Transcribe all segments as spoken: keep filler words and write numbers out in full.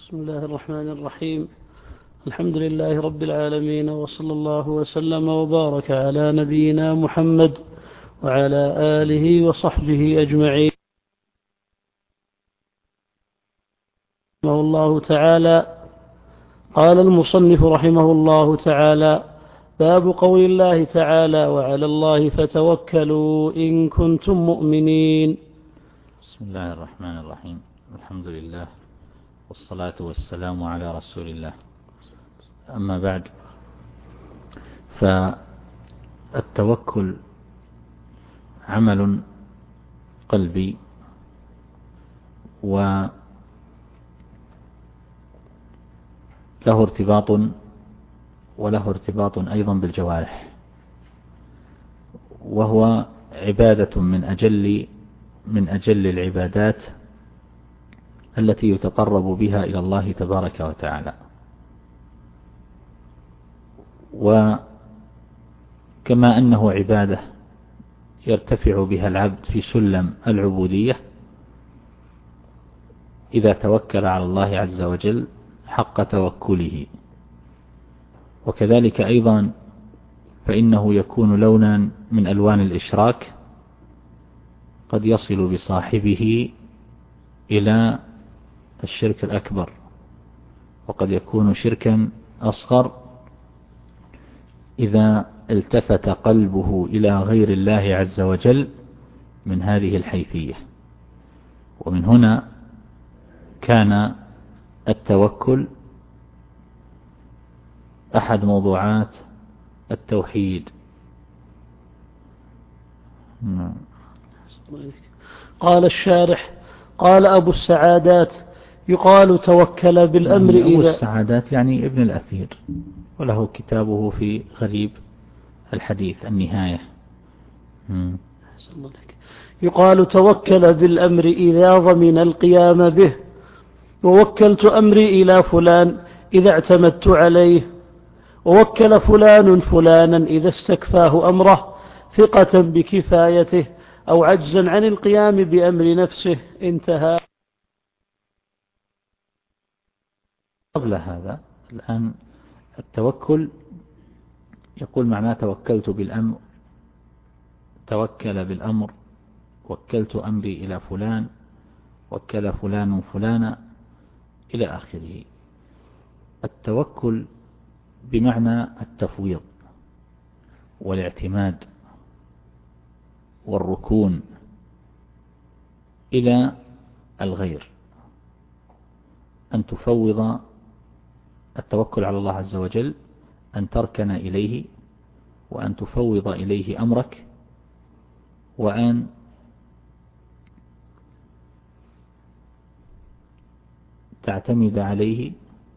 بسم الله الرحمن الرحيم. الحمد لله رب العالمين، وصلى الله وسلم وبارك على نبينا محمد وعلى آله وصحبه أجمعين. رحمه الله تعالى. قال المصنف رحمه الله تعالى: باب قول الله تعالى: وعلى الله فتوكلوا إن كنتم مؤمنين. بسم الله الرحمن الرحيم. الحمد لله والصلاة والسلام على رسول الله. أما بعد، فالتوكل عمل قلبي وله ارتباط وله ارتباط أيضا بالجوارح، وهو عبادة من أجل من أجل العبادات التي يتقرب بها إلى الله تبارك وتعالى. وكما أنه عبادة يرتفع بها العبد في سلم العبودية إذا توكل على الله عز وجل حق توكله، وكذلك أيضا فإنه يكون لونا من ألوان الإشراك قد يصل بصاحبه إلى الشرك الأكبر، وقد يكون شركا أصغر إذا التفت قلبه إلى غير الله عز وجل من هذه الحيثية. ومن هنا كان التوكل أحد موضوعات التوحيد. قال الشارح: قال أبو السعادات: يقال توكل بالأمر. يعني أبو إذا السعادات يعني ابن الأثير، وله كتابه في غريب الحديث النهاية. يقال توكل بالأمر إذا ضمن القيام به، ووكلت أمري إلى فلان إذا اعتمدت عليه، ووكل فلان فلانا إذا استكفاه أمره ثقة بكفايته أو عجزا عن القيام بأمر نفسه. انتهى. قبل هذا الآن التوكل يقول معناه توكلت بالأمر، توكل بالأمر، وكلت أمري إلى فلان، وكل فلان فلانا إلى آخره. التوكل بمعنى التفويض والاعتماد والركون إلى الغير، أن تفوض. التوكل على الله عز وجل أن تركن إليه، وأن تفوض إليه أمرك، وأن تعتمد عليه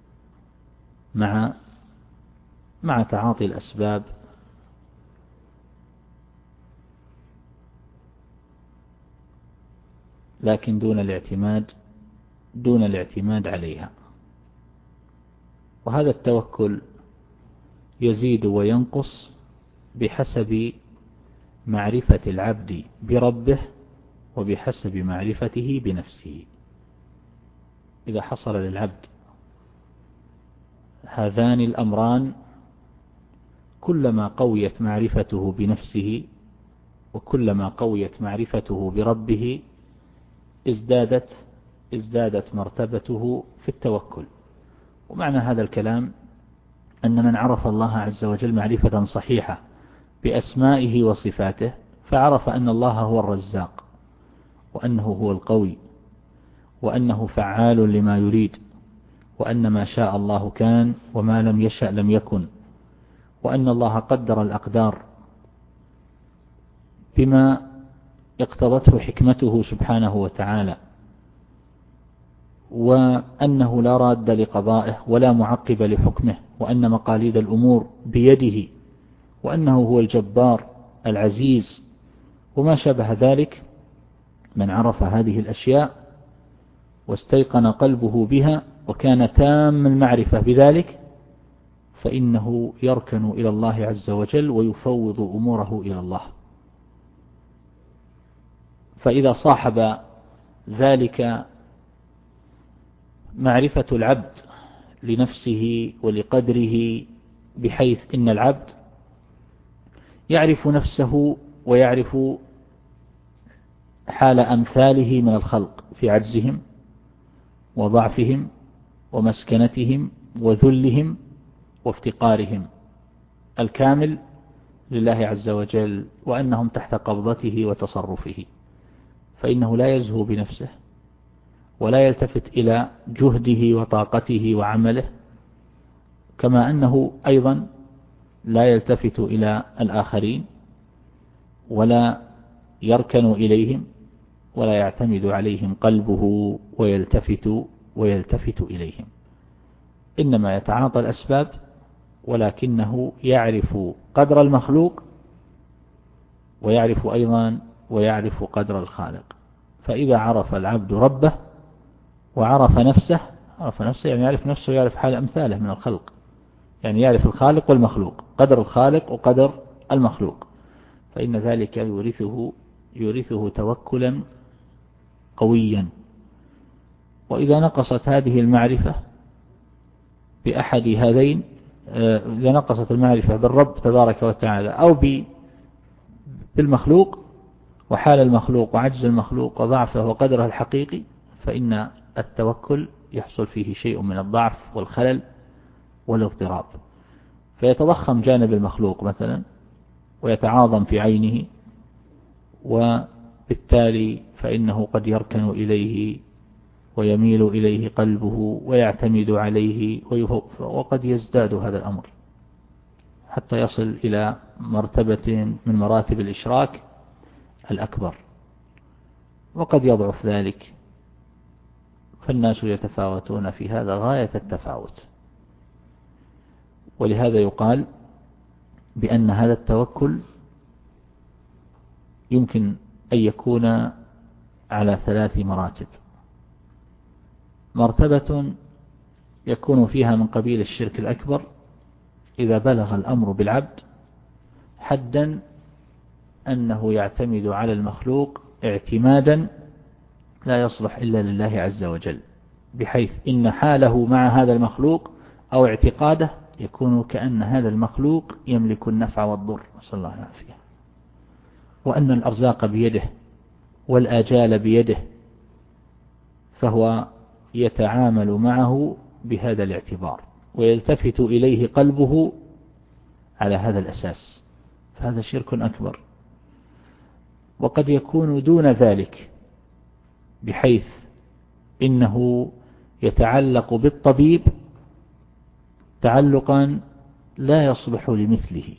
مع مع تعاطي الأسباب، لكن دون الاعتماد دون الاعتماد عليها. وهذا التوكل يزيد وينقص بحسب معرفة العبد بربه وبحسب معرفته بنفسه. إذا حصل للعبد هذان الأمران، كلما قويت معرفته بنفسه وكلما قويت معرفته بربه ازدادت ازدادت مرتبته في التوكل. ومعنى هذا الكلام أن من عرف الله عز وجل معرفة صحيحة بأسمائه وصفاته، فعرف أن الله هو الرزاق، وأنه هو القوي، وأنه فعال لما يريد، وأن ما شاء الله كان وما لم يشأ لم يكن، وأن الله قدر الأقدار بما اقتضته حكمته سبحانه وتعالى، وأنه لا راد لقضائه ولا معقب لحكمه، وأن مقاليد الأمور بيده، وأنه هو الجبار العزيز وما شابه ذلك. من عرف هذه الأشياء واستيقن قلبه بها وكان تام المعرفة بذلك، فإنه يركن إلى الله عز وجل ويفوض أموره إلى الله. فإذا صاحب ذلك معرفة العبد لنفسه ولقدره، بحيث إن العبد يعرف نفسه ويعرف حال أمثاله من الخلق في عجزهم وضعفهم ومسكنتهم وذلهم وافتقارهم الكامل لله عز وجل، وأنهم تحت قبضته وتصرفه، فإنه لا يزهو بنفسه ولا يلتفت إلى جهده وطاقته وعمله، كما أنه أيضا لا يلتفت إلى الآخرين ولا يركن إليهم ولا يعتمد عليهم قلبه ويلتفت ويلتفت إليهم، إنما يتعاطى الأسباب، ولكنه يعرف قدر المخلوق ويعرف أيضا ويعرف قدر الخالق. فإذا عرف العبد ربه وعرف نفسه، عرف نفسه يعني يعرف نفسه ويعرف حال أمثاله من الخلق، يعني يعرف الخالق والمخلوق، قدر الخالق وقدر المخلوق، فإن ذلك يورثه يورثه توكلا قويا. وإذا نقصت هذه المعرفة بأحد هذين، إذا نقصت المعرفة بالرب تبارك وتعالى أو بالمخلوق وحال المخلوق وعجز المخلوق وضعفه وقدره الحقيقي، فإن التوكل يحصل فيه شيء من الضعف والخلل والاضطراب، فيتضخم جانب المخلوق مثلا ويتعاظم في عينه، وبالتالي فإنه قد يركن إليه ويميل إليه قلبه ويعتمد عليه، وقد يزداد هذا الأمر حتى يصل إلى مرتبة من مراتب الإشراك الأكبر، وقد يضعف ذلك، فالناس يتفاوتون في هذا غاية التفاوت. ولهذا يقال بأن هذا التوكل يمكن أن يكون على ثلاث مراتب: مرتبة يكون فيها من قبيل الشرك الأكبر إذا بلغ الأمر بالعبد حدا أنه يعتمد على المخلوق اعتمادا لا يصلح إلا لله عز وجل، بحيث إن حاله مع هذا المخلوق أو اعتقاده يكون كأن هذا المخلوق يملك النفع والضر، نسأل الله العافية، وأن الأرزاق بيده والآجال بيده، فهو يتعامل معه بهذا الاعتبار ويلتفت إليه قلبه على هذا الأساس، فهذا شرك أكبر. وقد يكون دون ذلك، بحيث إنه يتعلق بالطبيب تعلقا لا يصلح لمثله،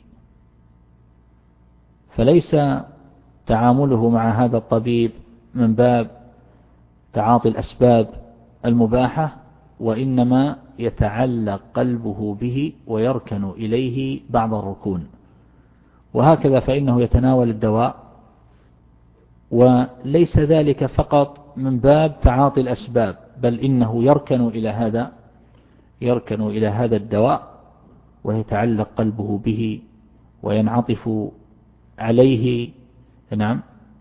فليس تعامله مع هذا الطبيب من باب تعاطي الأسباب المباحة، وإنما يتعلق قلبه به ويركن إليه بعض الركون. وهكذا فإنه يتناول الدواء، وليس ذلك فقط من باب تعاطي الأسباب، بل إنه يركن إلى هذا يركن إلى هذا الدواء ويتعلق قلبه به وينعطف عليه. نعم،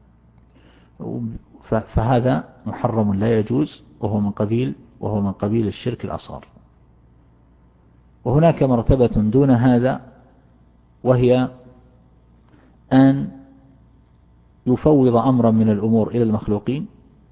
فهذا محرم لا يجوز، وهو من قبيل وهو من قبيل الشرك الأصغر. وهناك مرتبة دون هذا، وهي أن يفوض أمرا من الأمور إلى المخلوقين،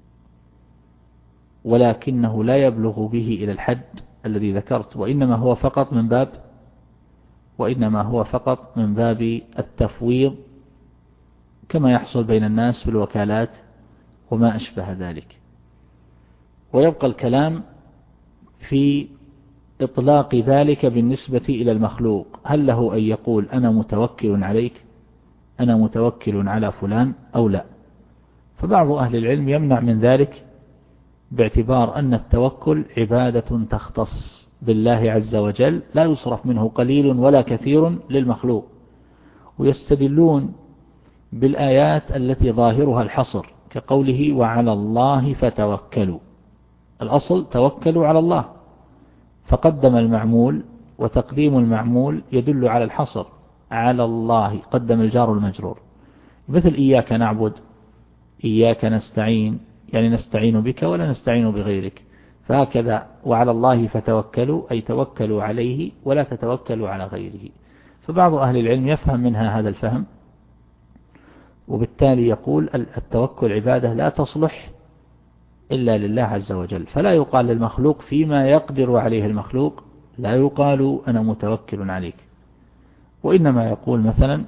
ولكنه لا يبلغ به إلى الحد الذي ذكرت، وإنما هو فقط من باب وإنما هو فقط من باب التفويض، كما يحصل بين الناس في الوكالات وما أشبه ذلك. ويبقى الكلام في إطلاق ذلك بالنسبة إلى المخلوق، هل له أن يقول أنا متوكل عليك، أنا متوكل على فلان أو لا؟ فبعض أهل العلم يمنع من ذلك باعتبار أن التوكل عبادة تختص بالله عز وجل، لا يصرف منه قليل ولا كثير للمخلوق، ويستدلون بالآيات التي ظاهرها الحصر، كقوله وعلى الله فتوكلوا. الأصل توكلوا على الله، فقدم المعمول، وتقديم المعمول يدل على الحصر، على الله قدم الجار المجرور، مثل إياك نعبد إياك نستعين، يعني نستعين بك ولا نستعين بغيرك، فهكذا وعلى الله فتوكلوا أي توكلوا عليه ولا تتوكلوا على غيره. فبعض أهل العلم يفهم منها هذا الفهم، وبالتالي يقول التوكل عبادة لا تصلح إلا لله عز وجل، فلا يقال للمخلوق فيما يقدر عليه المخلوق لا يقال أنا متوكل عليك، وإنما يقول مثلا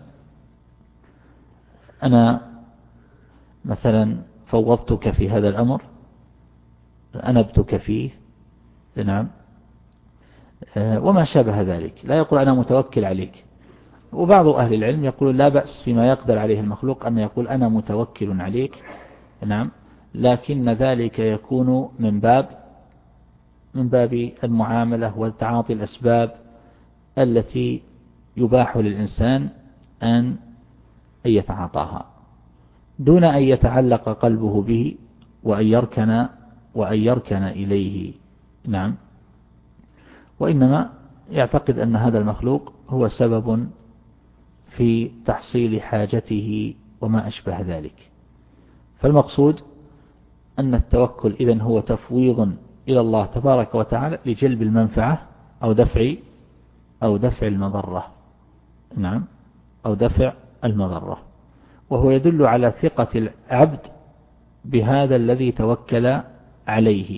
أنا مثلا فوضتك في هذا الأمر، أنبتك فيه، نعم، وما شابه ذلك، لا يقول أنا متوكل عليك. وبعض أهل العلم يقول لا بأس فيما يقدر عليه المخلوق أن يقول أنا متوكل عليك، نعم، لكن ذلك يكون من باب من باب المعاملة وتعاطي الأسباب التي يباح للإنسان أن يتعاطاها دون أن يتعلق قلبه به وأن يركن وأن يركن إليه، نعم، وإنما يعتقد أن هذا المخلوق هو سبب في تحصيل حاجته وما أشبه ذلك. فالمقصود أن التوكل إذن هو تفويض إلى الله تبارك وتعالى لجلب المنفعة أو دفع أو دفع المضرة، نعم، أو دفع المضرة، وهو يدل على ثقة العبد بهذا الذي توكل عليه،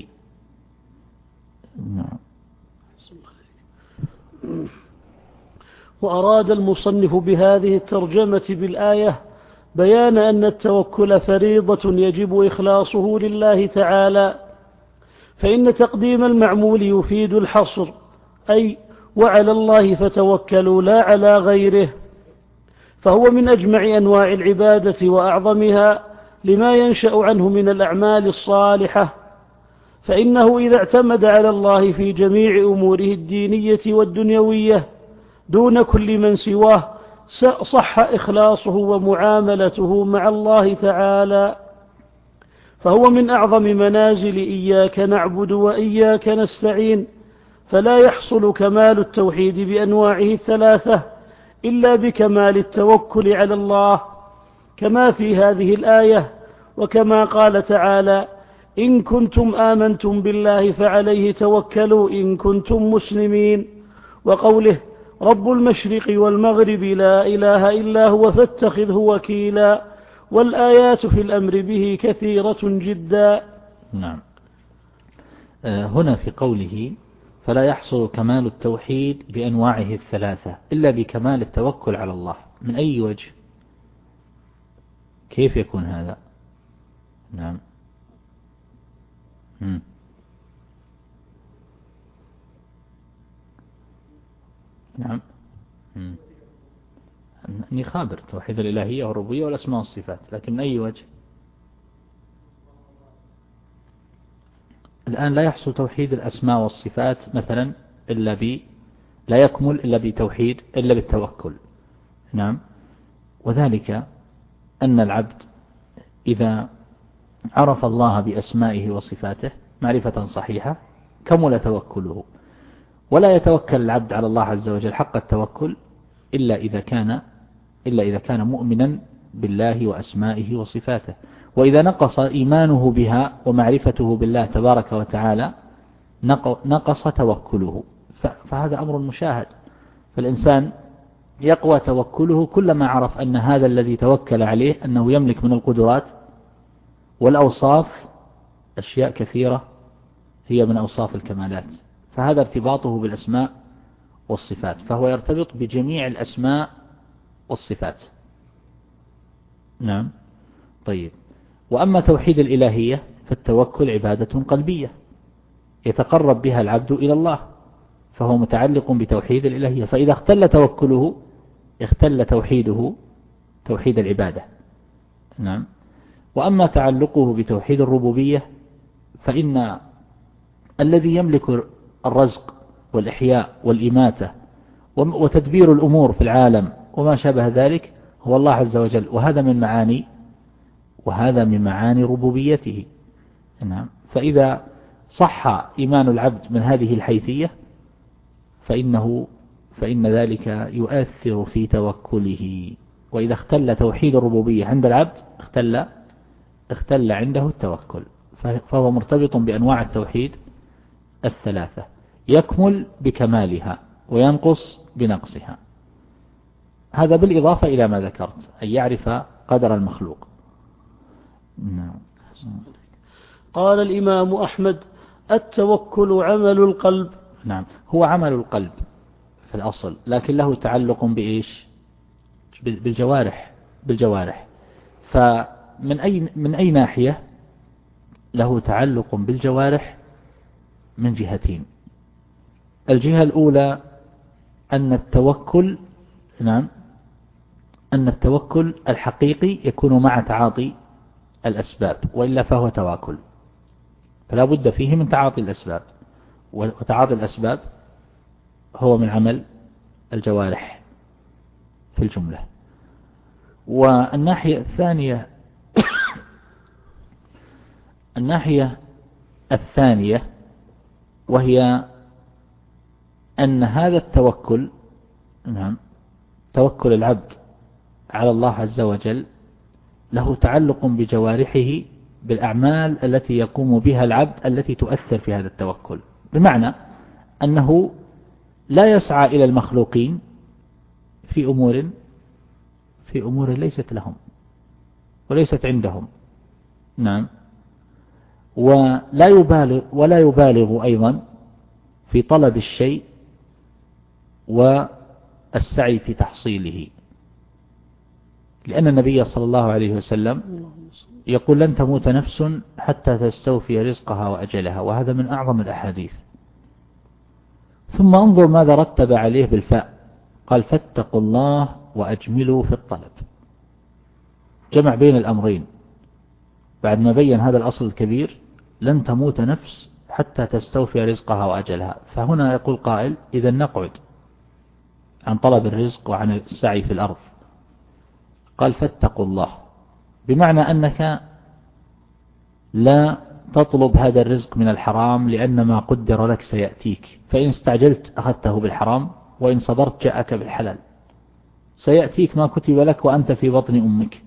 نعم. وأراد المصنف بهذه الترجمة بالآية بيان أن التوكل فريضة يجب إخلاصه لله تعالى، فإن تقديم المعمول يفيد الحصر، أي وعلى الله فتوكلوا لا على غيره، فهو من أجمع أنواع العبادة وأعظمها لما ينشأ عنه من الأعمال الصالحة، فإنه إذا اعتمد على الله في جميع أموره الدينية والدنيوية دون كل من سواه صح إخلاصه ومعاملته مع الله تعالى، فهو من أعظم منازل إياك نعبد وإياك نستعين، فلا يحصل كمال التوحيد بأنواعه الثلاثة إلا بكمال التوكل على الله، كما في هذه الآية، وكما قال تعالى إن كنتم آمنتم بالله فعليه توكلوا إن كنتم مسلمين، وقوله رب المشرق والمغرب لا إله إلا هو فاتخذه وكيلا، والآيات في الأمر به كثيرة جدا. نعم. هنا في قوله فلا يحصل كمال التوحيد بأنواعه الثلاثة إلا بكمال التوكل على الله، من أي وجه؟ كيف يكون هذا؟ نعم. مم. نعم. مم. أني خابر توحيد الإلهية والربوبية والأسماء والصفات، لكن من أي وجه؟ الآن لا يحصل توحيد الأسماء والصفات مثلا إلا ب لا يكمل إلا بتوحيد إلا بالتوكل، نعم، وذلك أن العبد إذا عرف الله بأسمائه وصفاته معرفة صحيحة كمل توكله، ولا يتوكل العبد على الله عز وجل حق التوكل إلا إذا كان إلا إذا كان مؤمنا بالله وأسمائه وصفاته، وإذا نقص إيمانه بها ومعرفته بالله تبارك وتعالى نقص توكله، فهذا أمر مشاهد. فالإنسان يقوى توكله كلما عرف أن هذا الذي توكل عليه أنه يملك من القدرات والأوصاف أشياء كثيرة هي من أوصاف الكمالات، فهذا ارتباطه بالأسماء والصفات، فهو يرتبط بجميع الأسماء والصفات، نعم. طيب، وأما توحيد الإلهية فالتوكل عبادة قلبية يتقرب بها العبد إلى الله، فهو متعلق بتوحيد الإلهية، فإذا اختل توكله اختل توحيده توحيد العبادة، نعم. وأما تعلقه بتوحيد الربوبية فإن الذي يملك الرزق والإحياء والإماتة وتدبير الأمور في العالم وما شابه ذلك هو الله عز وجل، وهذا من معاني وهذا من معاني ربوبيته، نعم. فإذا صح إيمان العبد من هذه الحيثية فإنه فإن ذلك يؤثر في توكله، وإذا اختل توحيد الربوبية عند العبد اختل اختل عنده التوكل، فهو مرتبط بأنواع التوحيد الثلاثة، يكمل بكمالها وينقص بنقصها. هذا بالإضافة إلى ما ذكرت، أن يعرف قدر المخلوق. نعم. قال الإمام أحمد: التوكل عمل القلب. نعم، هو عمل القلب في الأصل، لكن له تعلق بإيش؟ بالجوارح بالجوارح فمن أي من أي ناحية له تعلق بالجوارح؟ من جهتين. الجهة الأولى أن التوكل نعم أن التوكل الحقيقي يكون مع تعاطي الأسباب، وإلا فهو تواكل، فلا بد فيه من تعاطي الأسباب، وتعاطي الأسباب هو من عمل الجوارح في الجملة. والناحية الثانية الناحية الثانية وهي أن هذا التوكل نعم توكل العبد على الله عز وجل له تعلق بجوارحه، بالأعمال التي يقوم بها العبد التي تؤثر في هذا التوكل، بمعنى أنه لا يسعى إلى المخلوقين في أمور في أمور ليست لهم وليست عندهم. نعم. ولا يبالغ ولا يبالغ أيضا في طلب الشيء والسعي في تحصيله، لأن النبي صلى الله عليه وسلم يقول: لن تموت نفس حتى تستوفي رزقها وأجلها، وهذا من أعظم الأحاديث. ثم انظر ماذا رتب عليه بالفاء، قال: فاتقوا الله وأجملوا في الطلب. جمع بين الأمرين بعد ما بين هذا الأصل الكبير: لن تموت نفس حتى تستوفي رزقها وأجلها. فهنا يقول قائل: إذا نقعد عن طلب الرزق وعن السعي في الأرض. قال: فاتقوا الله، بمعنى أنك لا تطلب هذا الرزق من الحرام، لأن ما قدر لك سيأتيك، فإن استعجلت أخذته بالحرام، وإن صبرت جاءك بالحلال. سيأتيك ما كتب لك وأنت في بطن أمك،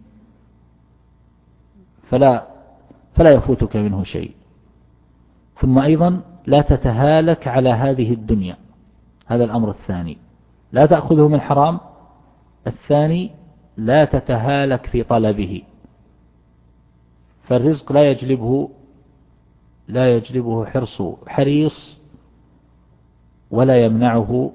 فلا فلا يفوتك منه شيء. ثم أيضا لا تتهالك على هذه الدنيا، هذا الأمر الثاني، لا تأخذه من حرام. الثاني: لا تتهالك في طلبه، فالرزق لا يجلبه لا يجلبه حرص حريص، ولا يمنعه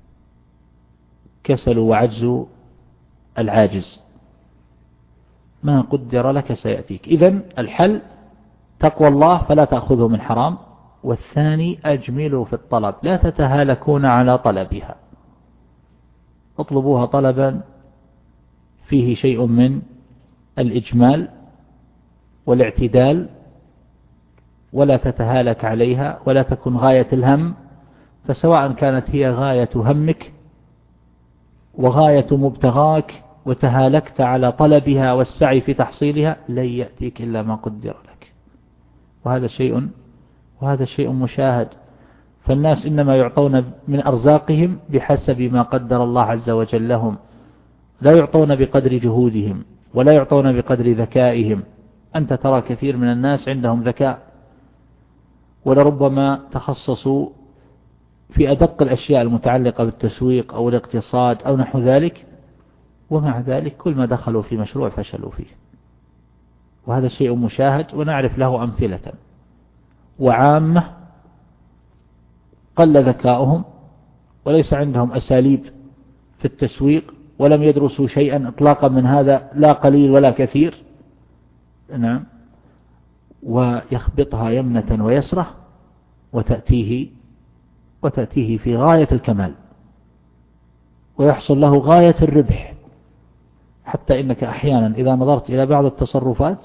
كسل وعجز العاجز. ما قدر لك سيأتيك. إذن الحل تقوى الله فلا تأخذه من حرام، والثاني أجملوا في الطلب، لا تتهالكون على طلبها، اطلبوها طلبا فيه شيء من الإجمال والاعتدال، ولا تتهالك عليها، ولا تكن غاية الهم. فسواء كانت هي غاية همك وغاية مبتغاك وتهالكت على طلبها والسعي في تحصيلها، لن يأتيك إلا ما قدر لك. وهذا شيء وهذا شيء مشاهد. فالناس إنما يعطون من أرزاقهم بحسب ما قدر الله عز وجل لهم، لا يعطون بقدر جهودهم، ولا يعطون بقدر ذكائهم. أنت ترى كثير من الناس عندهم ذكاء، ولربما تخصصوا في أدق الأشياء المتعلقة بالتسويق أو الاقتصاد أو نحو ذلك، ومع ذلك كل ما دخلوا في مشروع فشلوا فيه. وهذا شيء مشاهد ونعرف له أمثلة. وعامة قل ذكاؤهم وليس عندهم أساليب في التسويق، ولم يدرسوا شيئا إطلاقا من هذا، لا قليل ولا كثير. نعم. ويخبطها يمنة ويسرة وتأتيه وتأتيه في غاية الكمال، ويحصل له غاية الربح، حتى إنك أحيانا إذا نظرت إلى بعض التصرفات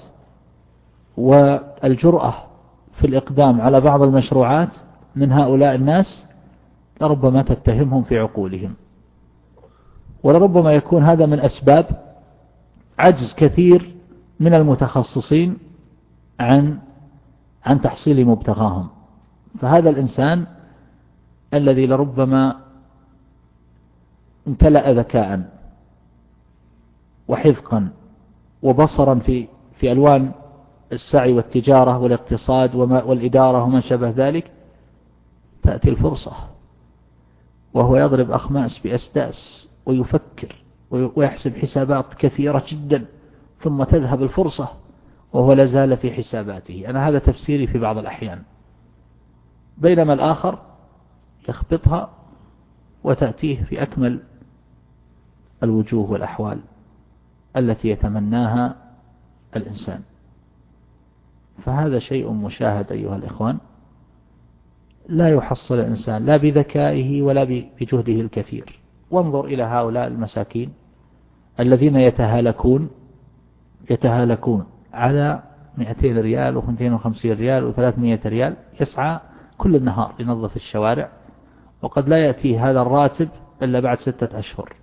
والجرأة في الإقدام على بعض المشروعات من هؤلاء الناس، لربما تتهمهم في عقولهم، ولربما يكون هذا من أسباب عجز كثير من المتخصصين عن عن تحصيل مبتغاهم. فهذا الإنسان الذي لربما امتلأ ذكاء وحذقا وبصرا في في ألوان السعي والتجارة والاقتصاد والإدارة وما شابه ذلك، تأتي الفرصة وهو يضرب أخماس بأسداس ويفكر ويحسب حسابات كثيرة جدا، ثم تذهب الفرصة وهو لازال في حساباته. أنا هذا تفسيري في بعض الأحيان. بينما الآخر يخبطها وتأتيه في أكمل الوجوه والأحوال التي يتمناها الإنسان. فهذا شيء مشاهد أيها الإخوان، لا يحصل الإنسان لا بذكائه ولا بجهده الكثير. وانظر إلى هؤلاء المساكين الذين يتهالكون يتهالكون على مئتين ريال ومئتين وخمسين ريال وثلاثمائة ريال، يسعى كل النهار لنظف الشوارع، وقد لا يأتي هذا الراتب إلا بعد ستة أشهر،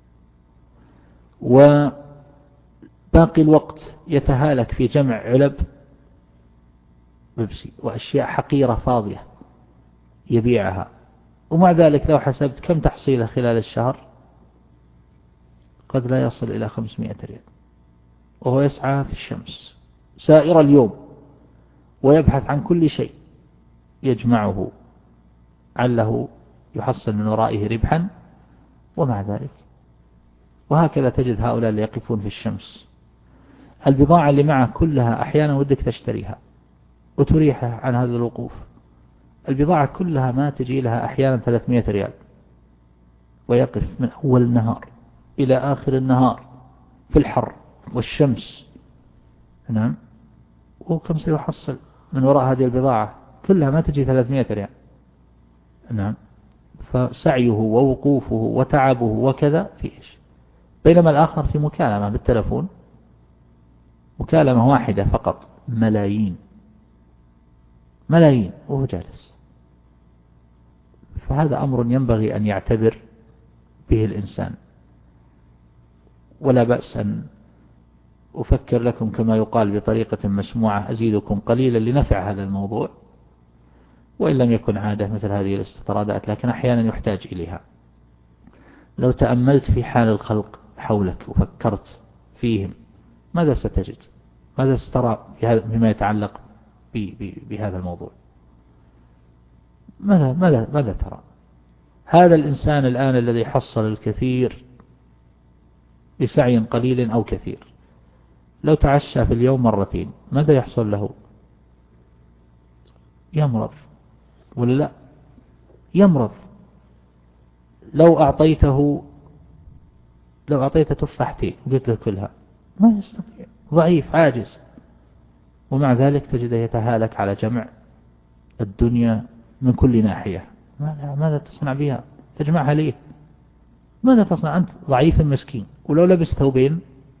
وباقي الوقت يتهالك في جمع علب بيبسي وأشياء حقيرة فاضية يبيعها. ومع ذلك لو حسبت كم تحصيله خلال الشهر قد لا يصل إلى خمسمائة ريال، وهو يسعى في الشمس سائر اليوم ويبحث عن كل شيء يجمعه عله يحصل من ورائه ربحا. ومع ذلك وهكذا تجد هؤلاء اللي يقفون في الشمس، البضاعة اللي معه كلها أحيانا ودك تشتريها وتريحه عن هذا الوقوف. البضاعة كلها ما تجي لها أحيانا ثلاثمائة ريال، ويقف من أول النهار إلى آخر النهار في الحر والشمس. نعم. وكم سيحصل من وراء هذه البضاعة كلها؟ ما تجي ثلاثمائة ريال. نعم. فسعيه ووقوفه وتعبه وكذا في إيش؟ بينما الآخر في مكالمة بالتلفون، مكالمة واحدة فقط ملايين ملايين وهو جالس. فهذا أمر ينبغي أن يعتبر به الإنسان. ولا بأس أن أفكر لكم كما يقال بطريقة مسموعة، أزيدكم قليلا لنفع هذا الموضوع، وإن لم يكن عادة مثل هذه الاستطرادات، لكن أحيانا يحتاج إليها. لو تأملت في حال الخلق حولك وفكرت فيهم ماذا ستجد؟ ماذا سترى فيما يتعلق بهذا الموضوع؟ ماذا, ماذا, ماذا ترى؟ هذا الإنسان الآن الذي حصل الكثير بسعي قليل أو كثير، لو تعشى في اليوم مرتين ماذا يحصل له؟ يمرض ولا لا؟ يمرض. لو أعطيته لو أعطيته تفاحتين وقلت له كلها ما يستطيع، ضعيف عاجز. ومع ذلك تجده يتهالك على جمع الدنيا من كل ناحية. ماذا تصنع بها؟ تجمعها ليه؟ ماذا تصنع أنت؟ ضعيف مسكين، ولو لبس ثوبين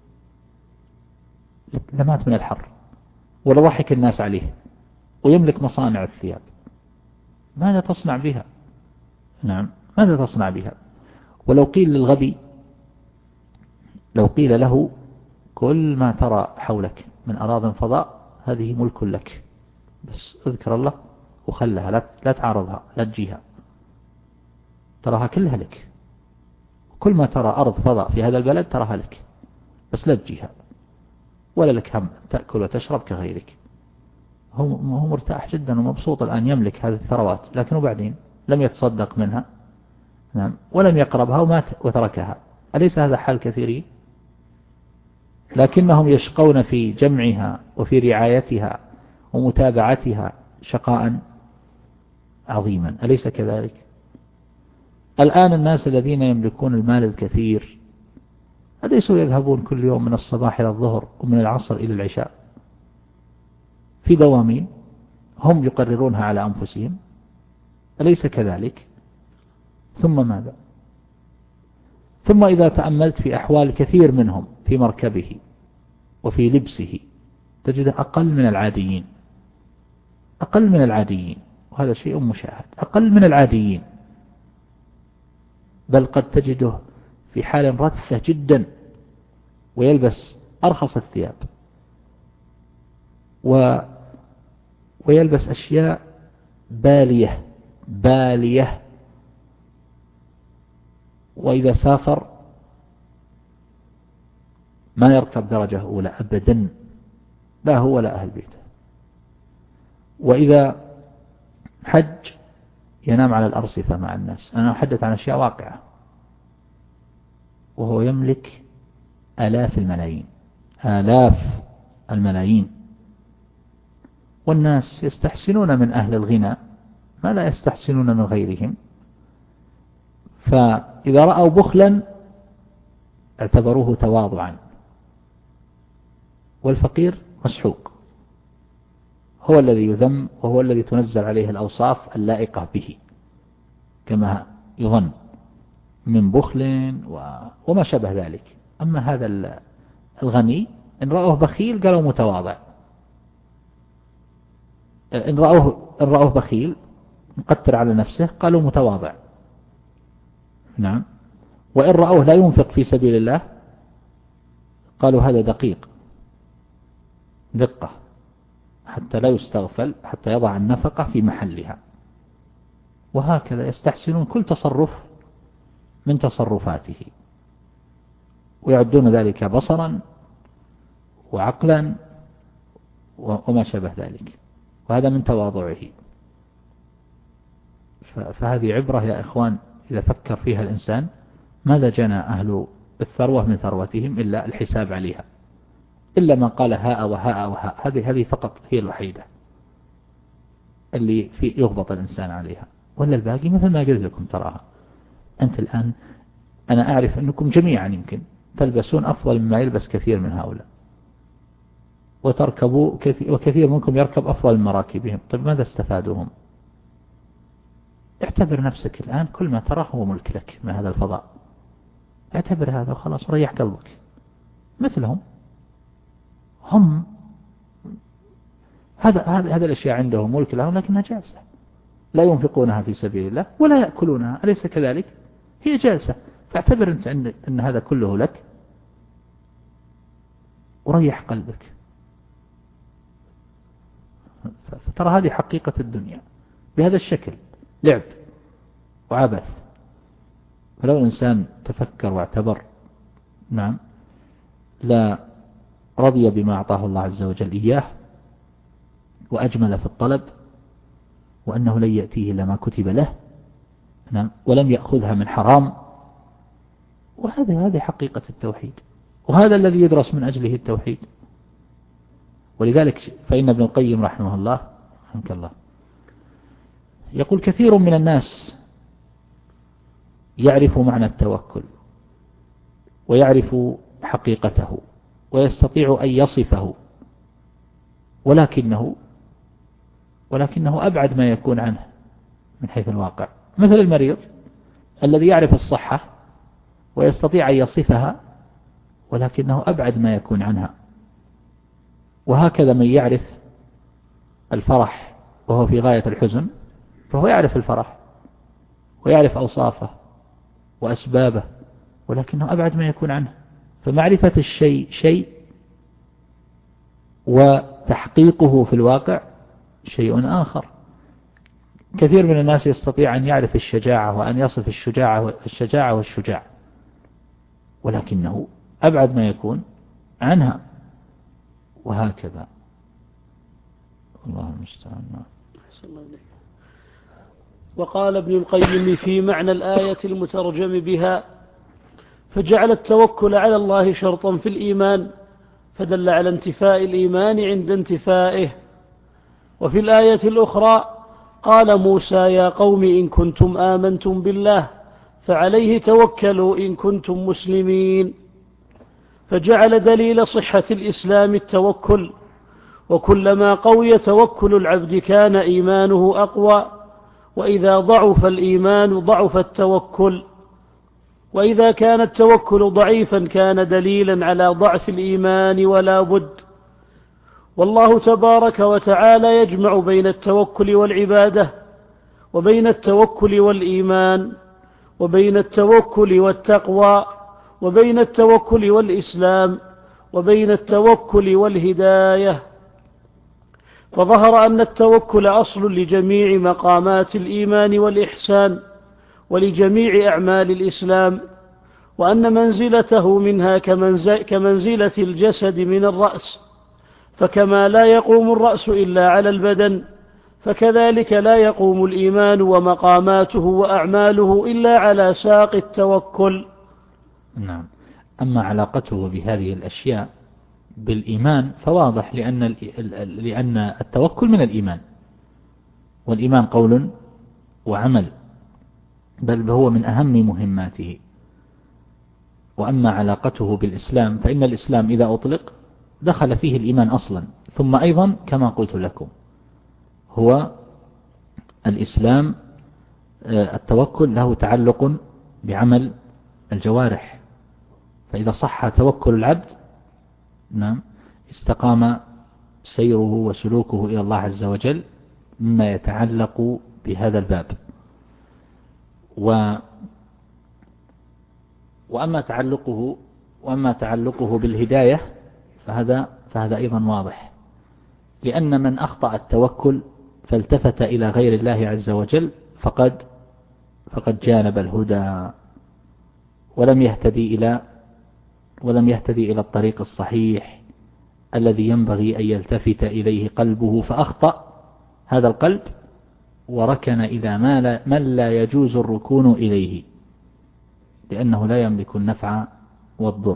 لمات من الحر، ولا ضحك الناس عليه، ويملك مصانع الثياب. ماذا تصنع بها؟ نعم، ماذا تصنع بها؟ ولو قيل للغبي، لو قيل له كل ما ترى حولك من أراض فضاء هذه ملك لك، بس اذكر الله وخلها، لا لا تعارضها، لا تجيها، تراها كلها لك. كل ما ترى أرض فضاء في هذا البلد تراها لك، بس لا تجيها، ولا لك هم تأكل وتشرب كغيرك. هو هو مرتاح جدا ومبسوط الآن، يملك هذه الثروات، لكن وبعدين لم يتصدق منها، نعم، ولم يقربها ومات وتركها. أليس هذا حال كثيرين؟ لكنهم يشقون في جمعها وفي رعايتها ومتابعتها شقاء عظيما، أليس كذلك؟ الآن الناس الذين يملكون المال الكثير أليسوا يذهبون كل يوم من الصباح إلى الظهر ومن العصر إلى العشاء في دوامين هم يقررونها على أنفسهم؟ أليس كذلك؟ ثم ماذا؟ ثم إذا تأملت في أحوال كثير منهم في مركبه وفي لبسه تجد أقل من العاديين، أقل من العاديين، وهذا شيء مشاهد، أقل من العاديين، بل قد تجده في حال رثة جدا ويلبس أرخص الثياب و ويلبس أشياء بالية بالية وإذا سافر ما يركب درجة أولى أبدا، لا هو ولا أهل بيته. وإذا حج ينام على الأرصفة مع الناس. أنا أحدث عن أشياء واقعة. وهو يملك آلاف الملايين، آلاف الملايين، والناس يستحسنون من أهل الغنى ما لا يستحسنون من غيرهم، فإذا رأوا بخلا اعتبروه تواضعا. والفقير مسحوق، هو الذي يذم وهو الذي تنزل عليه الأوصاف اللائقة به كما يظن من بخل وما شابه ذلك. أما هذا الغني إن رأوه بخيل قالوا متواضع، إن رأوه, إن رأوه بخيل مقتر على نفسه قالوا متواضع. نعم. وإن رأوه لا ينفق في سبيل الله قالوا هذا دقيق، دقة، حتى لا يستغفل، حتى يضع النفقة في محلها. وهكذا يستحسنون كل تصرف من تصرفاته ويعدون ذلك بصرا وعقلا وما شابه ذلك، وهذا من تواضعه. فهذه عبرة يا إخوان إذا فكر فيها الإنسان. ماذا جنى أهل الثروة من ثروتهم إلا الحساب عليها، إلا ما قال هاء وهاء وهاء، هذه هذه فقط هي الوحيدة اللي في يغبط الإنسان عليها، ولا الباقي مثل ما قلت لكم تراها. أنت الآن أنا أعرف أنكم جميعا يمكن تلبسون أفضل مما يلبس كثير من هؤلاء، وتركبوا كثير وكثير منكم يركب أفضل من مراكبهم. طيب ماذا استفادوهم؟ اعتبر نفسك الآن كل ما تراه هو ملك لك من هذا الفضاء، اعتبر هذا وخلاص ريح قلبك. مثلهم هم هذا هذا هذا الأشياء عندهم ملك لهم لكنها جالسة، لا ينفقونها في سبيل الله ولا يأكلونها، أليس كذلك؟ هي جالسة. فاعتبر أنت أن هذا كله لك وريح قلبك. فترى هذه حقيقة الدنيا بهذا الشكل، لعب وعبث. فلو الإنسان تفكر واعتبر نعم لا رضي بما أعطاه الله عز وجل إياه وأجمل في الطلب، وأنه لن يأتيه إلا ما كتب له، نعم، ولم يأخذها من حرام. وهذا هذه حقيقة التوحيد، وهذا الذي يدرس من أجله التوحيد. ولذلك فإن ابن القيم رحمه الله رحمك الله يقول كثير من الناس يعرف معنى التوكل ويعرف حقيقته ويستطيع أن يصفه، ولكنه ولكنه أبعد ما يكون عنه من حيث الواقع. مثل المريض الذي يعرف الصحة ويستطيع أن يصفها، ولكنه أبعد ما يكون عنها. وهكذا من يعرف الفرح وهو في غاية الحزن فهو يعرف الفرح ويعرف أوصافه وأسبابه، ولكنه أبعد ما يكون عنه. فمعرفة الشيء شيء وتحقيقه في الواقع شيء آخر. كثير من الناس يستطيع أن يعرف الشجاعة وأن يصف الشجاعة الشجاعة والشجاع، ولكنه أبعد ما يكون عنها. وهكذا الله المستعان. وقال ابن القيم في معنى الآية المترجم بها: فجعل التوكل على الله شرطا في الإيمان، فدل على انتفاء الإيمان عند انتفائه. وفي الآية الأخرى قال موسى: يا قوم إن كنتم آمنتم بالله فعليه توكلوا إن كنتم مسلمين. فجعل دليل صحة الإسلام التوكل، وكلما قوي توكل العبد كان إيمانه أقوى، وإذا ضعف الإيمان ضعف التوكل، وإذا كان التوكل ضعيفا كان دليلا على ضعف الإيمان ولا بد. والله تبارك وتعالى يجمع بين التوكل والعبادة، وبين التوكل والإيمان، وبين التوكل والتقوى، وبين التوكل والإسلام، وبين التوكل والهداية. فظهر أن التوكل أصل لجميع مقامات الإيمان والإحسان ولجميع أعمال الإسلام، وأن منزلته منها كمنزلة الجسد من الرأس، فكما لا يقوم الرأس إلا على البدن، فكذلك لا يقوم الإيمان ومقاماته وأعماله إلا على ساق التوكل. نعم. أما علاقته بهذه الأشياء بالإيمان فواضح، لأن لأن التوكل من الإيمان، والإيمان قول وعمل، بل هو من أهم مهماته. وأما علاقته بالإسلام فإن الإسلام إذا أطلق دخل فيه الإيمان أصلا، ثم أيضا كما قلت لكم هو الإسلام التوكل له تعلق بعمل الجوارح، فإذا صح توكل العبد نعم استقام سيره وسلوكه إلى الله عز وجل مما يتعلق بهذا الباب. و وأما تعلقه وأما تعلقه بالهداية فهذا فهذا أيضا واضح، لأن من أخطأ التوكل فالتفت إلى غير الله عز وجل فقد فقد جانب الهدى ولم يهتدي إلى ولم يهتدي إلى الطريق الصحيح الذي ينبغي أن يلتفت إليه قلبه، فأخطأ هذا القلب وركن إلى ما لا من لا يجوز الركون إليه، لأنه لا يملك النفع والضر.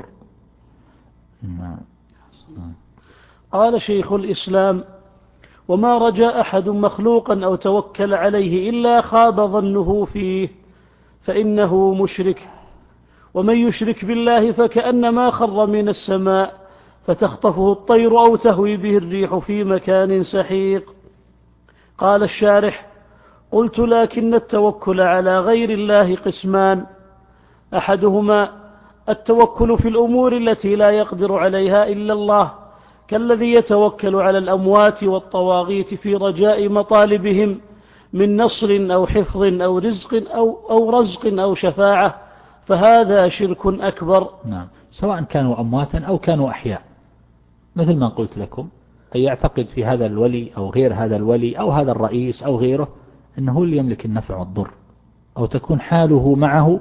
قال شيخ الإسلام: وما رجا أحد مخلوقا أو توكل عليه إلا خاب ظنه فيه، فإنه مشرك، ومن يشرك بالله فكأنما خر من السماء فتخطفه الطير أو تهوي به الريح في مكان سحيق. قال الشارح: قلت لكن التوكل على غير الله قسمان: أحدهما التوكل في الأمور التي لا يقدر عليها إلا الله، كالذي يتوكل على الأموات والطواغيت في رجاء مطالبهم من نصر أو حفظ أو رزق أو, أو رزق أو شفاعة، فهذا شرك أكبر. نعم، سواء كانوا أمواتا أو كانوا أحياء، مثل ما قلت لكم، أن يعتقد في هذا الولي أو غير هذا الولي أو هذا الرئيس أو غيره أنه اللي يملك النفع والضر، أو تكون حاله معه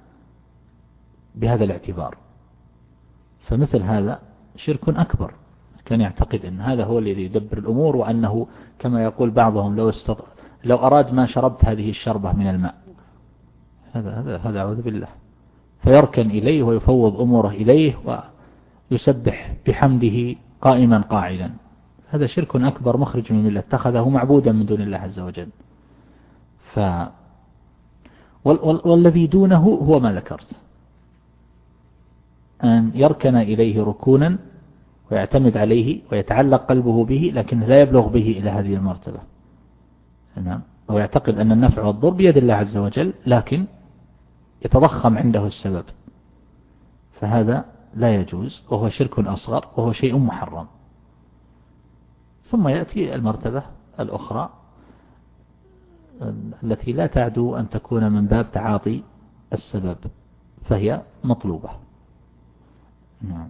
بهذا الاعتبار، فمثل هذا شرك أكبر. كان يعتقد أن هذا هو الذي يدبر الأمور، وأنه كما يقول بعضهم لو استطع لو أراد ما شربت هذه الشربة من الماء. هذا هذا هذا أعوذ بالله. فيركن إليه ويفوض أموره إليه ويسبح بحمده قائما قاعدا. هذا شرك أكبر مخرج من الملة، اتخذه معبودا من دون الله عز وجل. ف والذي دونه هو ما ذكرت، أن يركن إليه ركونا ويعتمد عليه ويتعلق قلبه به، لكن لا يبلغ به إلى هذه المرتبة. نعم، ويعتقد أن النفع والضر بيد الله عز وجل، لكن يتضخم عنده السبب، فهذا لا يجوز، وهو شرك أصغر، وهو شيء محرم. ثم يأتي المرتبة الأخرى التي لا تعدو أن تكون من باب تعاطي السبب، فهي مطلوبة. نعم.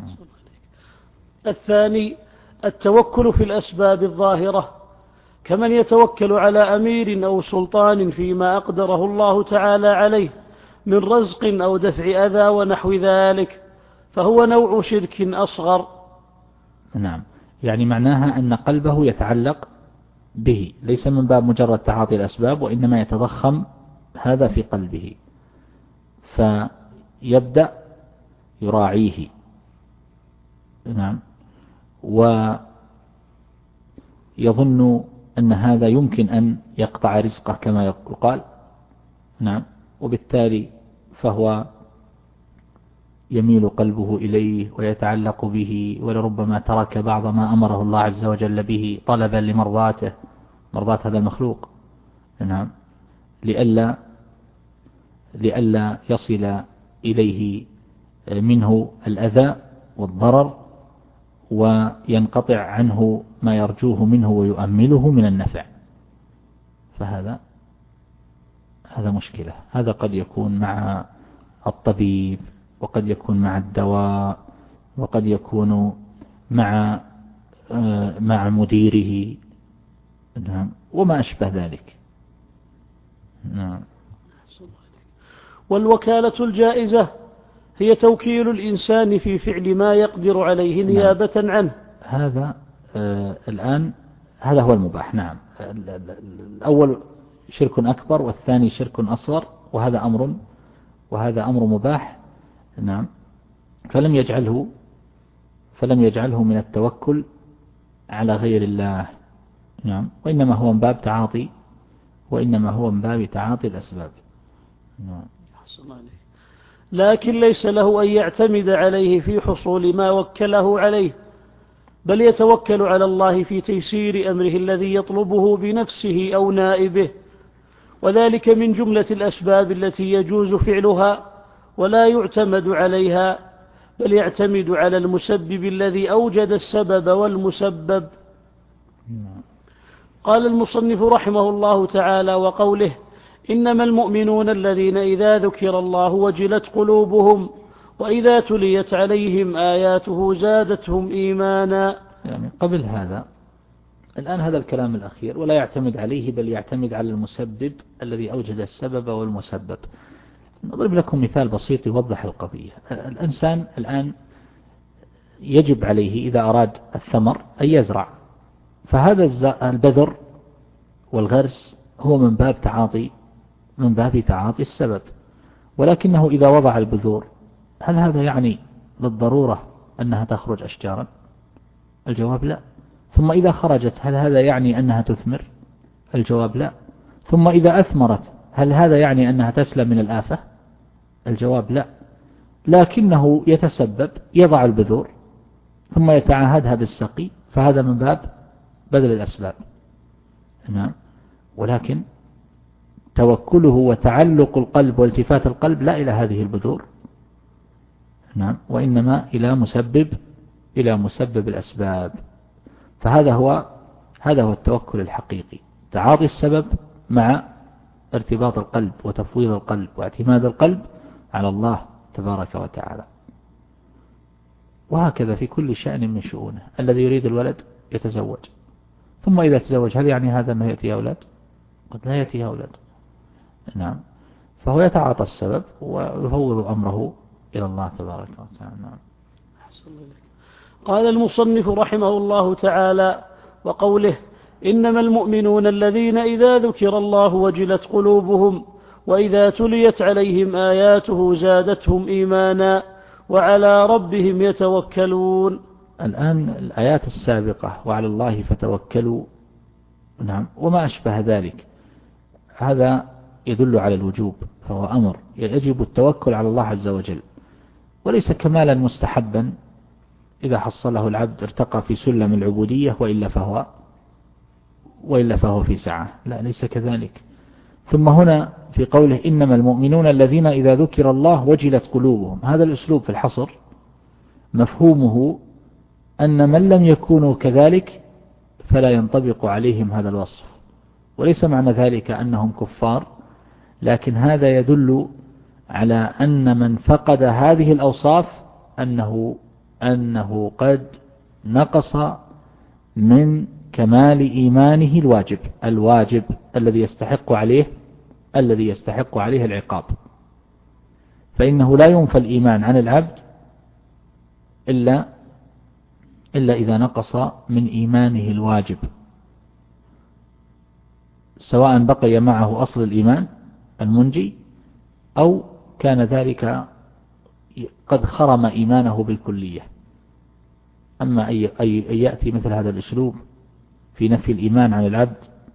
الثاني التوكل في الأسباب الظاهرة، كمن يتوكل على أمير أو سلطان فيما أقدره الله تعالى عليه من رزق أو دفع أذى ونحو ذلك، فهو نوع شرك أصغر. نعم، يعني معناها أن قلبه يتعلق به، ليس من باب مجرد تعاطي الأسباب، وإنما يتضخم هذا في قلبه، فيبدأ يراعيه. نعم، ويظن أن هذا يمكن أن يقطع رزقه كما يقال. نعم، وبالتالي فهو يميل قلبه إليه ويتعلق به، ولربما ترك بعض ما أمره الله عز وجل به طلبا لمرضاته، مرضاة هذا المخلوق. نعم، لئلا لئلا يصل إليه منه الأذى والضرر، وينقطع عنه ما يرجوه منه ويؤمله من النفع، فهذا هذا مشكلة. هذا قد يكون مع الطبيب، وقد يكون مع الدواء، وقد يكون مع مع مديره، نعم، وما أشبه ذلك. نعم. والوكالة الجائزة هي توكيل الإنسان في فعل ما يقدر عليه نيابة عنه. هذا آه الآن هذا هو المباح. نعم، الأول شرك أكبر والثاني شرك أصغر، وهذا أمر وهذا أمر مباح. نعم، فلم يجعله فلم يجعله من التوكل على غير الله. نعم، وإنما هو من باب تعاطي وإنما هو من باب تعاطي الأسباب. نعم. لكن ليس له أن يعتمد عليه في حصول ما وكله عليه، بل يتوكل على الله في تيسير أمره الذي يطلبه بنفسه أو نائبه، وذلك من جملة الأسباب التي يجوز فعلها، ولا يعتمد عليها، بل يعتمد على المسبب الذي أوجد السبب والمسبب. قال المصنف رحمه الله تعالى: وقوله: إنما المؤمنون الذين إذا ذكر الله وجلت قلوبهم وإذا تليت عليهم آياته زادتهم إيمانا. يعني قبل هذا الآن هذا الكلام الأخير، ولا يعتمد عليه بل يعتمد على المسبب الذي أوجد السبب والمسبب. نضرب لكم مثال بسيط يوضح القضية. الإنسان الآن يجب عليه إذا أراد الثمر أن يزرع، فهذا البذر والغرس هو من باب تعاطي من باب تعاطي السبب، ولكنه إذا وضع البذور هل هذا يعني بالضرورة أنها تخرج أشجارا؟ الجواب لا. ثم إذا خرجت هل هذا يعني أنها تثمر؟ الجواب لا. ثم إذا أثمرت هل هذا يعني أنها تسلم من الآفة؟ الجواب لا. لكنه يتسبب، يضع البذور ثم يتعاهدها بالسقي، فهذا من باب بذل الأسباب. نعم، ولكن توكله وتعلق القلب والتفات القلب لا إلى هذه البذور، نعم، وإنما إلى مسبب إلى مسبب الأسباب. فهذا هو هذا هو التوكل الحقيقي، تعاطي السبب مع ارتباط القلب وتفويض القلب واعتماد القلب على الله تبارك وتعالى. وهكذا في كل شأن من شؤونه. الذي يريد الولد يتزوج، ثم إذا تزوج هل يعني هذا أنه يأتي أولاد؟ قد لا يأتي أولاد. نعم، فهو يتعاطى السبب ويفوض أمره إلى الله تبارك وتعالى. نعم. قال المصنف رحمه الله تعالى: وقوله: إنما المؤمنون الذين إذا ذكر الله وجلت قلوبهم وإذا تليت عليهم آياته زادتهم إيمانا وعلى ربهم يتوكلون. الآن الآيات السابقة وعلى الله فتوكلوا، نعم، وما أشبه ذلك، هذا يدل على الوجوب، فهو أمر يجب التوكل على الله عز وجل، وليس كمالا مستحبا إذا حصله العبد ارتقى في سلم العبودية وإلا فهو وإلا فهو في سعة. لا، ليس كذلك. ثم هنا في قوله: إنما المؤمنون الذين إذا ذكر الله وجلت قلوبهم، هذا الأسلوب في الحصر مفهومه أن من لم يكونوا كذلك فلا ينطبق عليهم هذا الوصف، وليس معنى ذلك أنهم كفار، لكن هذا يدل على أن من فقد هذه الأوصاف أنه أنه قد نقص من كمال إيمانه الواجب الواجب الذي يستحق عليه الذي يستحق عليه العقاب. فإنه لا ينفى الإيمان عن العبد إلا إلا إذا نقص من إيمانه الواجب، سواء بقي معه أصل الإيمان المنجي أو كان ذلك قد خرم إيمانه بالكلية. أما أن يأتي مثل هذا الأسلوب في نفي الإيمان عن العبد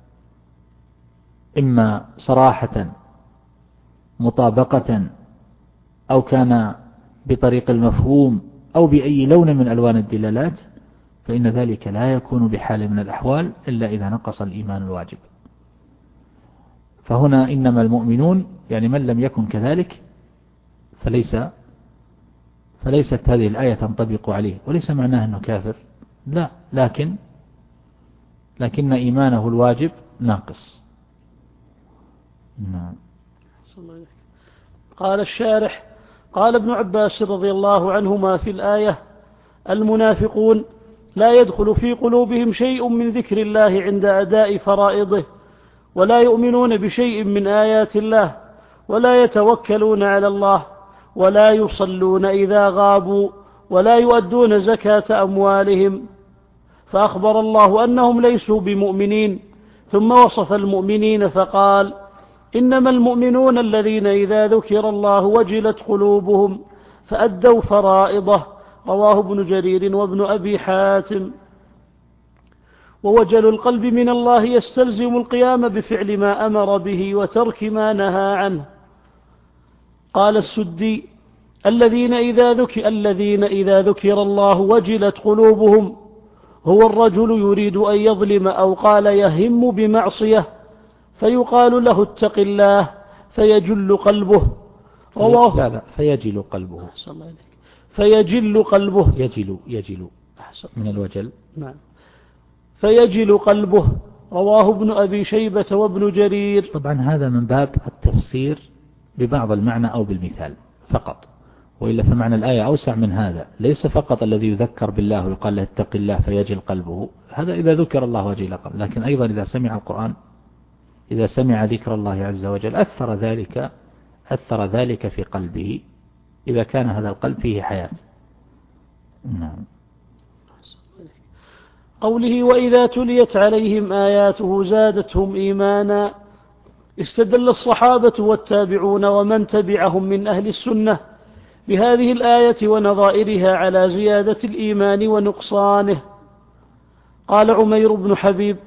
إما صراحة مطابقة أو كان بطريق المفهوم أو بأي لون من ألوان الدلالات، فإن ذلك لا يكون بحال من الأحوال إلا إذا نقص الإيمان الواجب. فهنا إنما المؤمنون يعني من لم يكن كذلك فليس فليست هذه الآية تنطبق عليه، وليس معناه أنه كافر، لا، لكن لكن إيمانه الواجب ناقص. نعم. قال الشارح: قال ابن عباس رضي الله عنهما في الآية: المنافقون لا يدخل في قلوبهم شيء من ذكر الله عند أداء فرائضه، ولا يؤمنون بشيء من آيات الله، ولا يتوكلون على الله، ولا يصلون إذا غابوا، ولا يؤدون زكاة أموالهم. فأخبر الله أنهم ليسوا بمؤمنين، ثم وصف المؤمنين فقال: إنما المؤمنون الذين إذا ذكر الله وجلت قلوبهم فأدوا فرائضه. رواه ابن جرير وابن أبي حاتم. ووجل القلب من الله يستلزم القيام بفعل ما أمر به وترك ما نهى عنه. قال السدي: الذين إذا ذكر, الذين إذا ذكر الله وجلت قلوبهم هو الرجل يريد أن يظلم أو قال يهم بمعصية فيقال له اتق الله فيجل قلبه. رواه لا لا فيجل قلبه فيجل قلبه يجل يجل من الوجل. نعم. فيجل قلبه. رواه ابن أبي شيبة وابن جرير. طبعا هذا من باب التفسير ببعض المعنى أو بالمثال فقط، وإلا فمعنى الآية أوسع من هذا. ليس فقط الذي يذكر بالله ويقال له اتق الله فيجل قلبه، هذا إذا ذكر الله وجل قلبه، لكن أيضا إذا سمع القرآن، إذا سمع ذكر الله عز وجل أثر ذلك أثر ذلك في قلبه، إذا كان هذا القلب فيه حياة. نعم. قوله: وإذا تليت عليهم آياته زادتهم إيمانا. استدل الصحابة والتابعون ومن تبعهم من أهل السنة بهذه الآية ونظائرها على زيادة الإيمان ونقصانه. قال عمير بن حبيب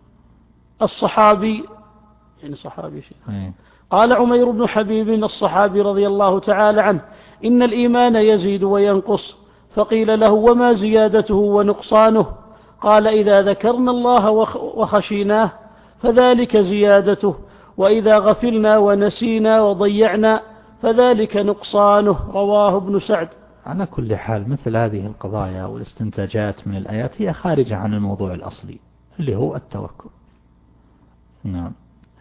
الصحابي يعني صحابي شيء قال عمير بن حبيب الصحابي رضي الله تعالى عنه: إن الإيمان يزيد وينقص. فقيل له: وما زيادته ونقصانه؟ قال: إذا ذكرنا الله وخشيناه فذلك زيادته، وإذا غفلنا ونسينا وضيعنا فذلك نقصانه. رواه ابن سعد. على كل حال مثل هذه القضايا والاستنتاجات من الآيات هي خارجة عن الموضوع الأصلي اللي هو التوكل. نعم.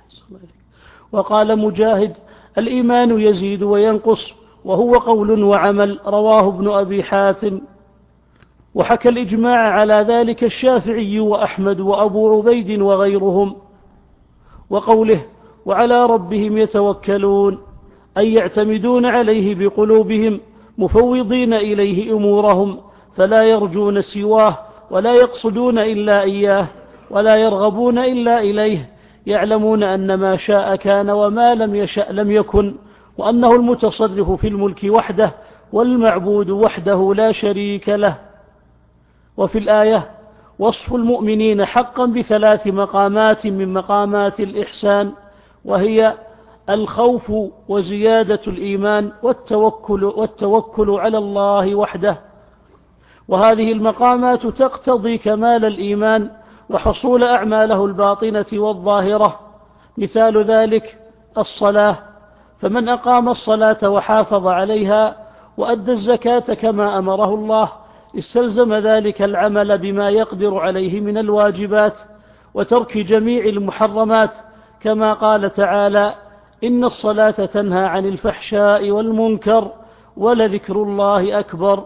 وقال مجاهد: الإيمان يزيد وينقص، وهو قول وعمل. رواه ابن أبي حاتم. وحكى الإجماع على ذلك الشافعي وأحمد وأبو عبيد وغيرهم. وقوله: وعلى ربهم يتوكلون، أي يعتمدون عليه بقلوبهم مفوضين إليه أمورهم، فلا يرجون سواه ولا يقصدون إلا إياه ولا يرغبون إلا إليه، يعلمون أن ما شاء كان وما لم يشأ لم يكن، وأنه المتصرف في الملك وحده والمعبود وحده لا شريك له. وفي الآية وصف المؤمنين حقا بثلاث مقامات من مقامات الإحسان، وهي الخوف وزيادة الإيمان والتوكل, والتوكل على الله وحده. وهذه المقامات تقتضي كمال الإيمان وحصول أعماله الباطنة والظاهرة. مثال ذلك الصلاة، فمن أقام الصلاة وحافظ عليها وأدى الزكاة كما أمره الله استلزم ذلك العمل بما يقدر عليه من الواجبات وترك جميع المحرمات، كما قال تعالى: إن الصلاة تنهى عن الفحشاء والمنكر ولذكر الله أكبر.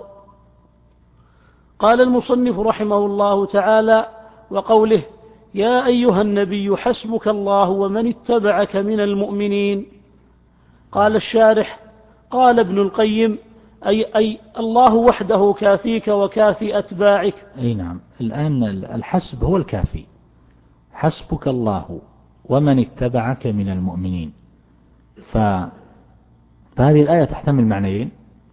قال المصنف رحمه الله تعالى: وقوله: يا أيها النبي حسبك الله ومن اتبعك من المؤمنين. قال الشارح: قال ابن القيم: أي, أي الله وحده كافيك وكافي أتباعك. أي نعم. الآن الحسب هو الكافي، حسبك الله ومن اتبعك من المؤمنين. ف... فهذه الآية تحتمل معنيين،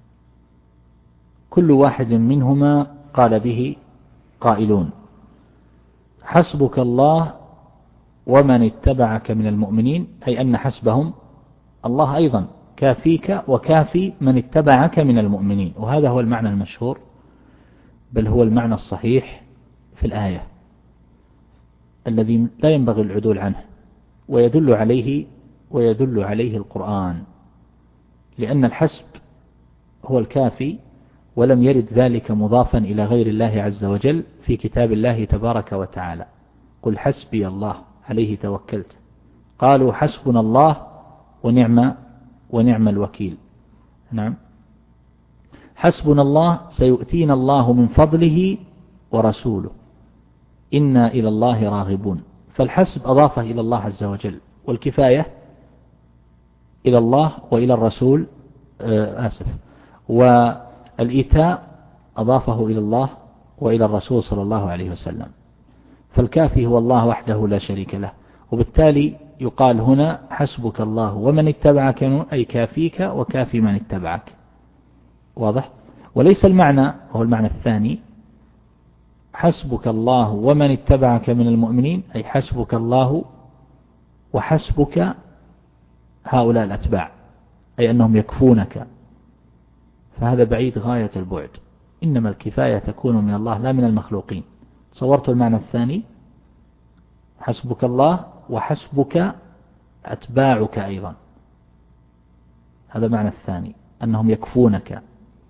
كل واحد منهما قال به قائلون. حسبك الله ومن اتبعك من المؤمنين، أي أن حسبهم الله أيضا كافيك وكافي من اتبعك من المؤمنين، وهذا هو المعنى المشهور، بل هو المعنى الصحيح في الآية الذي لا ينبغي العدول عنه، ويدل عليه ويدل عليه القرآن، لأن الحسب هو الكافي، ولم يرد ذلك مضافا إلى غير الله عز وجل في كتاب الله تبارك وتعالى. قل حسبي الله عليه توكلت. قالوا حسبنا الله ونعم ونعم الوكيل. نعم. حسبنا الله سيؤتينا الله من فضله ورسوله إنا إلى الله راغبون. فالحسب أضافه إلى الله عز وجل، والكفاية إلى الله وإلى الرسول آسف والإيتاء أضافه إلى الله وإلى الرسول صلى الله عليه وسلم. فالكافي هو الله وحده لا شريك له، وبالتالي يقال هنا حسبك الله ومن اتبعك، أي كافيك وكافي من اتبعك. واضح؟ وليس المعنى، هو المعنى الثاني، حسبك الله ومن اتبعك من المؤمنين، أي حسبك الله وحسبك هؤلاء الأتباع، أي أنهم يكفونك. فهذا بعيد غاية البعد، إنما الكفاية تكون من الله لا من المخلوقين. تصورت المعنى الثاني؟ حسبك الله وحسبك أتباعك أيضا، هذا معنى الثاني، أنهم يكفونك،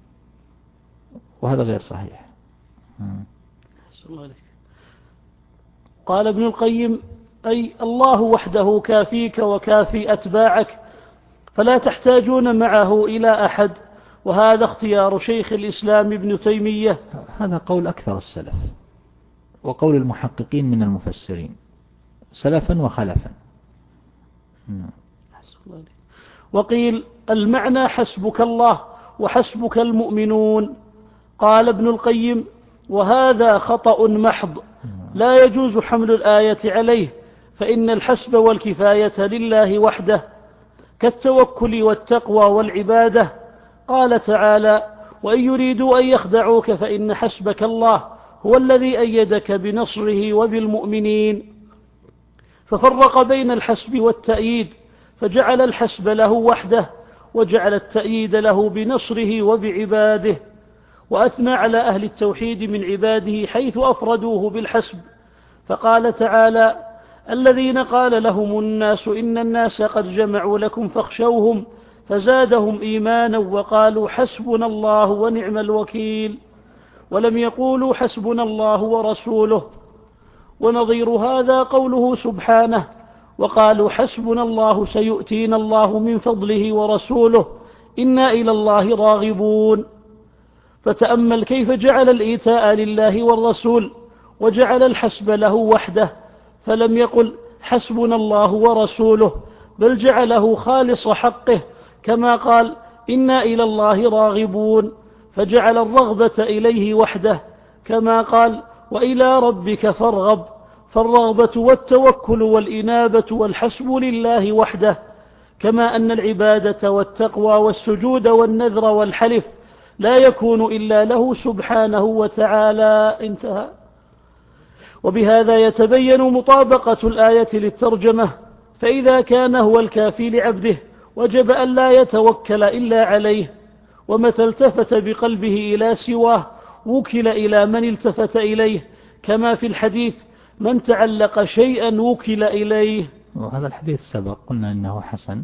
وهذا غير صحيح. قال ابن القيم: أي الله وحده كافيك وكافي أتباعك، فلا تحتاجون معه إلى أحد. وهذا اختيار شيخ الإسلام ابن تيمية. هذا قول أكثر السلف وقول المحققين من المفسرين سلفا وخلفا. وقيل المعنى حسبك الله وحسبك المؤمنون. قال ابن القيم: وهذا خطأ محض، لا يجوز حمل الآية عليه، فإن الحسب والكفاية لله وحده، كالتوكل والتقوى والعبادة. قال تعالى: وإن يريدوا أن يخدعوك فإن حسبك الله هو الذي أيدك بنصره وبالمؤمنين. ففرق بين الحسب والتأييد، فجعل الحسب له وحده، وجعل التأييد له بنصره وبعباده. وأثنى على أهل التوحيد من عباده حيث أفردوه بالحسب، فقال تعالى: الذين قال لهم الناس إن الناس قد جمعوا لكم فاخشوهم فزادهم إيمانا وقالوا حسبنا الله ونعم الوكيل، ولم يقولوا حسبنا الله ورسوله. ونظير هذا قوله سبحانه: وقالوا حسبنا الله سيؤتينا الله من فضله ورسوله إنا إلى الله راغبون. فتأمل كيف جعل الإيتاء لله والرسول، وجعل الحسب له وحده، فلم يقل حسبنا الله ورسوله، بل جعله خالص حقه، كما قال إنا إلى الله راغبون، فجعل الرغبة إليه وحده، كما قال وإلى ربك فارغب. فالرغبة والتوكل والإنابة والحسب لله وحده، كما أن العبادة والتقوى والسجود والنذر والحلف لا يكون إلا له سبحانه وتعالى. انتهى. وبهذا يتبين مطابقة الآية للترجمة، فإذا كان هو الكافي لعبده وجب أن لا يتوكل إلا عليه، ومتى التفت بقلبه إلى سواه وكل إلى من التفت إليه، كما في الحديث: من تعلق شيئا وكل إليه. وهذا الحديث سبق قلنا إنه حسن.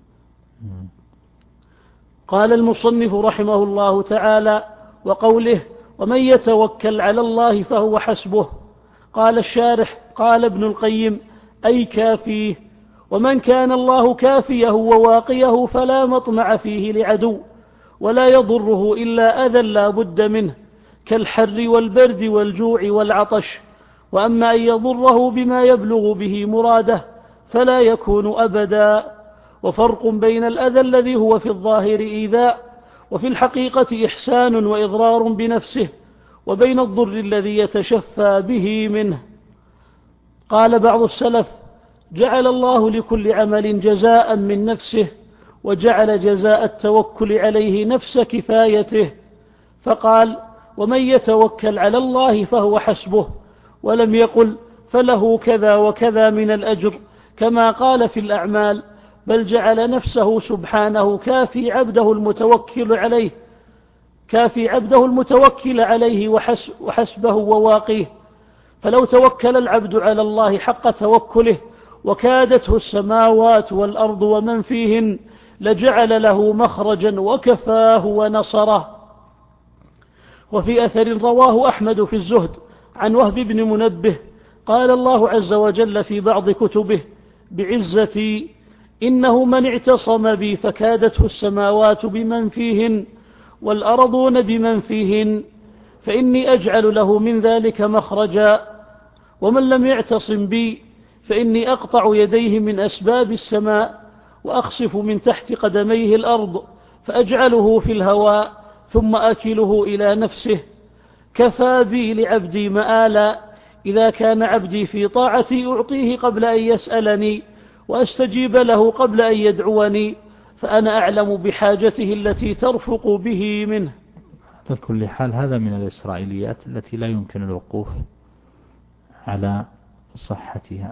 قال المصنف رحمه الله تعالى: وقوله ومن يتوكل على الله فهو حسبه. قال الشارح: قال ابن القيم: أي كافيه. ومن كان الله كافيه وواقيه فلا مطمع فيه لعدو، ولا يضره إلا أذى لا بد منه، كالحر والبرد والجوع والعطش. وأما أن يضره بما يبلغ به مراده فلا يكون أبدا. وفرق بين الأذى الذي هو في الظاهر إيذاء وفي الحقيقة إحسان وإضرار بنفسه، وبين الضر الذي يتشفى به منه. قال بعض السلف: جعل الله لكل عمل جزاء من نفسه، وجعل جزاء التوكل عليه نفس كفايته، فقال: ومن يتوكل على الله فهو حسبه، ولم يقل فله كذا وكذا من الأجر كما قال في الأعمال، بل جعل نفسه سبحانه كافي عبده المتوكل عليه كافي عبده المتوكل عليه وحسبه وواقيه. فلو توكل العبد على الله حق توكله وكادته السماوات والأرض ومن فيهن لجعل له مخرجا وكفاه ونصره. وفي أثر رواه أحمد في الزهد عن وهب بن منبه قال الله عز وجل في بعض كتبه: بعزتي إنه من اعتصم بي فكادته السماوات بمن فيهن والأرضون بمن فيهن، فإني أجعل له من ذلك مخرجا. ومن لم يعتصم بي فإني أقطع يديه من أسباب السماء، وأخسف من تحت قدميه الأرض، فأجعله في الهواء ثم أكله إلى نفسه. كفى بي لعبدي مآلا، إذا كان عبدي في طاعتي أعطيه قبل أن يسألني، وأستجيب له قبل أن يدعوني، فأنا أعلم بحاجته التي ترفق به منه. على كل حال هذا من الإسرائيليات التي لا يمكن الوقوف على صحتها.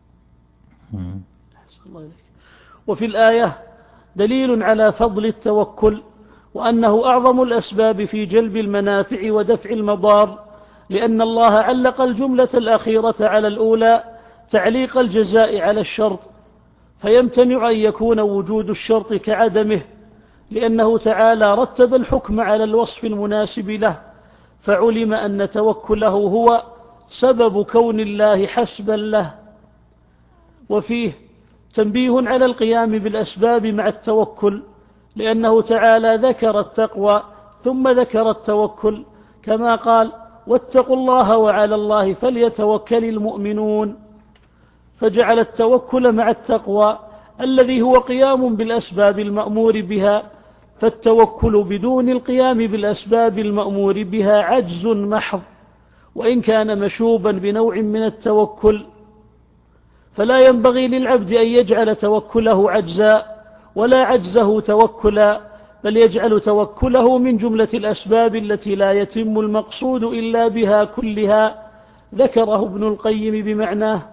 وفي الآية دليل على فضل التوكل، وأنه أعظم الأسباب في جلب المنافع ودفع المضار، لأن الله علق الجملة الأخيرة على الأولى تعليق الجزاء على الشرط، فيمتنع أن يكون وجود الشرط كعدمه، لأنه تعالى رتب الحكم على الوصف المناسب له، فعلم أن توكله هو سبب كون الله حسبا له. وفيه تنبيه على القيام بالأسباب مع التوكل، لأنه تعالى ذكر التقوى ثم ذكر التوكل، كما قال: واتقوا الله وعلى الله فليتوكل المؤمنون، فجعل التوكل مع التقوى الذي هو قيام بالأسباب المأمور بها، فالتوكل بدون القيام بالأسباب المأمور بها عجز محض، وإن كان مشوبا بنوع من التوكل، فلا ينبغي للعبد أن يجعل توكله عجزا ولا عجزه توكلا، بل يجعل توكله من جملة الأسباب التي لا يتم المقصود إلا بها كلها، ذكره ابن القيم بمعناه.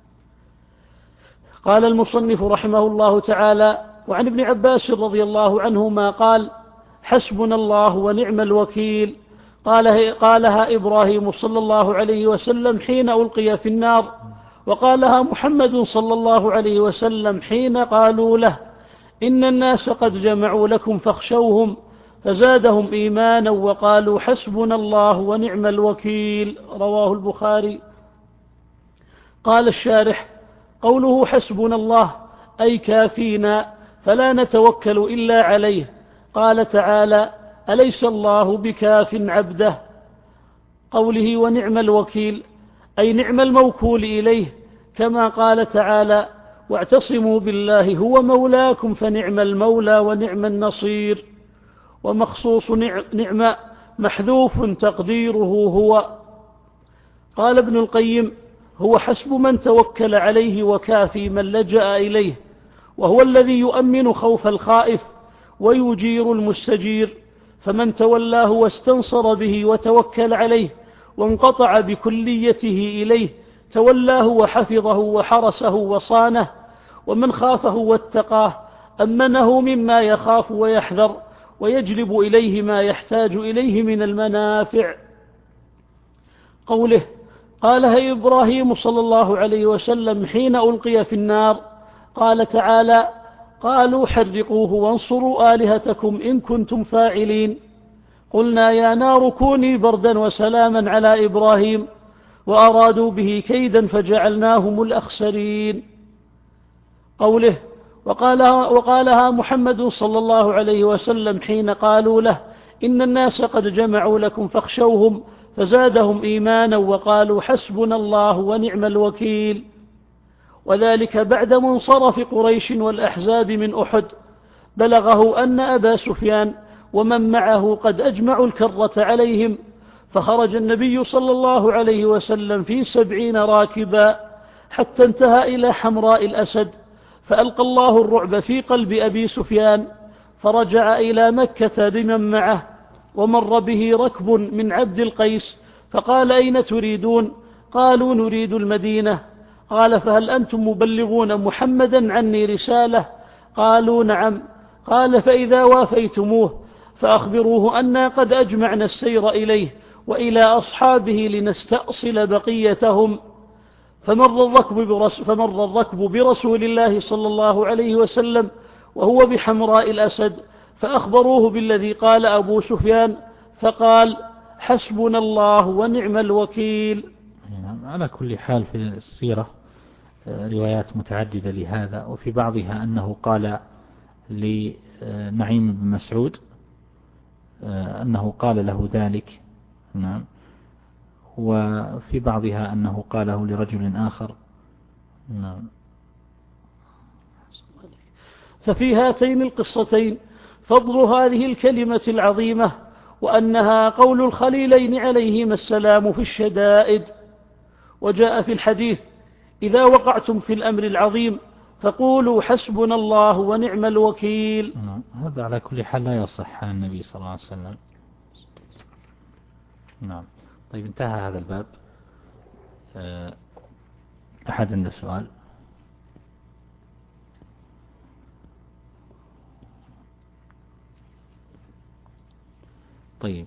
قال المصنف رحمه الله تعالى: وعن ابن عباس رضي الله عنهما قال: حسبنا الله ونعم الوكيل، قال قالها إبراهيم صلى الله عليه وسلم حين ألقي في النار، وقالها محمد صلى الله عليه وسلم حين قالوا له: إن الناس قد جمعوا لكم فاخشوهم، فزادهم إيمانا وقالوا حسبنا الله ونعم الوكيل، رواه البخاري. قال الشارح: قوله حسبنا الله أي كافينا، فلا نتوكل إلا عليه. قال تعالى: أليس الله بكاف عبده. قوله ونعم الوكيل أي نعم الموكول إليه، كما قال تعالى: واعتصموا بالله هو مولاكم فنعم المولى ونعم النصير. ومخصوص نعم محذوف تقديره هو. قال ابن القيم: هو حسب من توكل عليه وكافي من لجأ إليه، وهو الذي يؤمن خوف الخائف ويجير المستجير، فمن تولاه واستنصر به وتوكل عليه وانقطع بكليته إليه تولاه وحفظه وحرسه وصانه، ومن خافه واتقاه أمنه مما يخاف ويحذر ويجلب إليه ما يحتاج إليه من المنافع. قوله قالها إبراهيم صلى الله عليه وسلم حين ألقي في النار، قال تعالى: قالوا حرقوه وانصروا آلهتكم إن كنتم فاعلين. قلنا يا نار كوني بردا وسلاما على إبراهيم، وأرادوا به كيدا فجعلناهم الأخسرين. قوله وقالها, وقالها محمد صلى الله عليه وسلم حين قالوا له: إن الناس قد جمعوا لكم فاخشوهم، فزادهم إيمانا وقالوا حسبنا الله ونعم الوكيل. وذلك بعد منصرف قريش والأحزاب من أحد، بلغه أن أبا سفيان ومن معه قد أجمعوا الكرة عليهم، فخرج النبي صلى الله عليه وسلم في سبعين راكبا حتى انتهى إلى حمراء الأسد، فألقى الله الرعب في قلب أبي سفيان، فرجع إلى مكة بمن معه، ومر به ركب من عبد القيس، فقال: أين تريدون؟ قالوا: نريد المدينة. قال: فهل أنتم مبلغون محمدا عني رسالة؟ قالوا: نعم. قال: فإذا وافيتموه فأخبروه أنا قد أجمعنا السير إليه وإلى أصحابه لنستأصل بقيتهم. فمر الركب, برس فمر الركب برسول الله صلى الله عليه وسلم وهو بحمراء الأسد، فأخبروه بالذي قال أبو سفيان، فقال: حسبنا الله ونعم الوكيل. على كل حال في السيرة روايات متعددة لهذا، وفي بعضها أنه قال لنعيم بن مسعود أنه قال له ذلك، نعم، وفي بعضها أنه قاله لرجل آخر، نعم. ففي هاتين القصتين فضل هذه الكلمة العظيمة وأنها قول الخليلين عليهما السلام في الشدائد. وجاء في الحديث: إذا وقعتم في الأمر العظيم فقولوا حسبنا الله ونعم الوكيل. هذا على كل حال لا يصح عن النبي صلى الله عليه وسلم. نعم. طيب، انتهى هذا الباب. أحد عنده سؤال؟ طيب،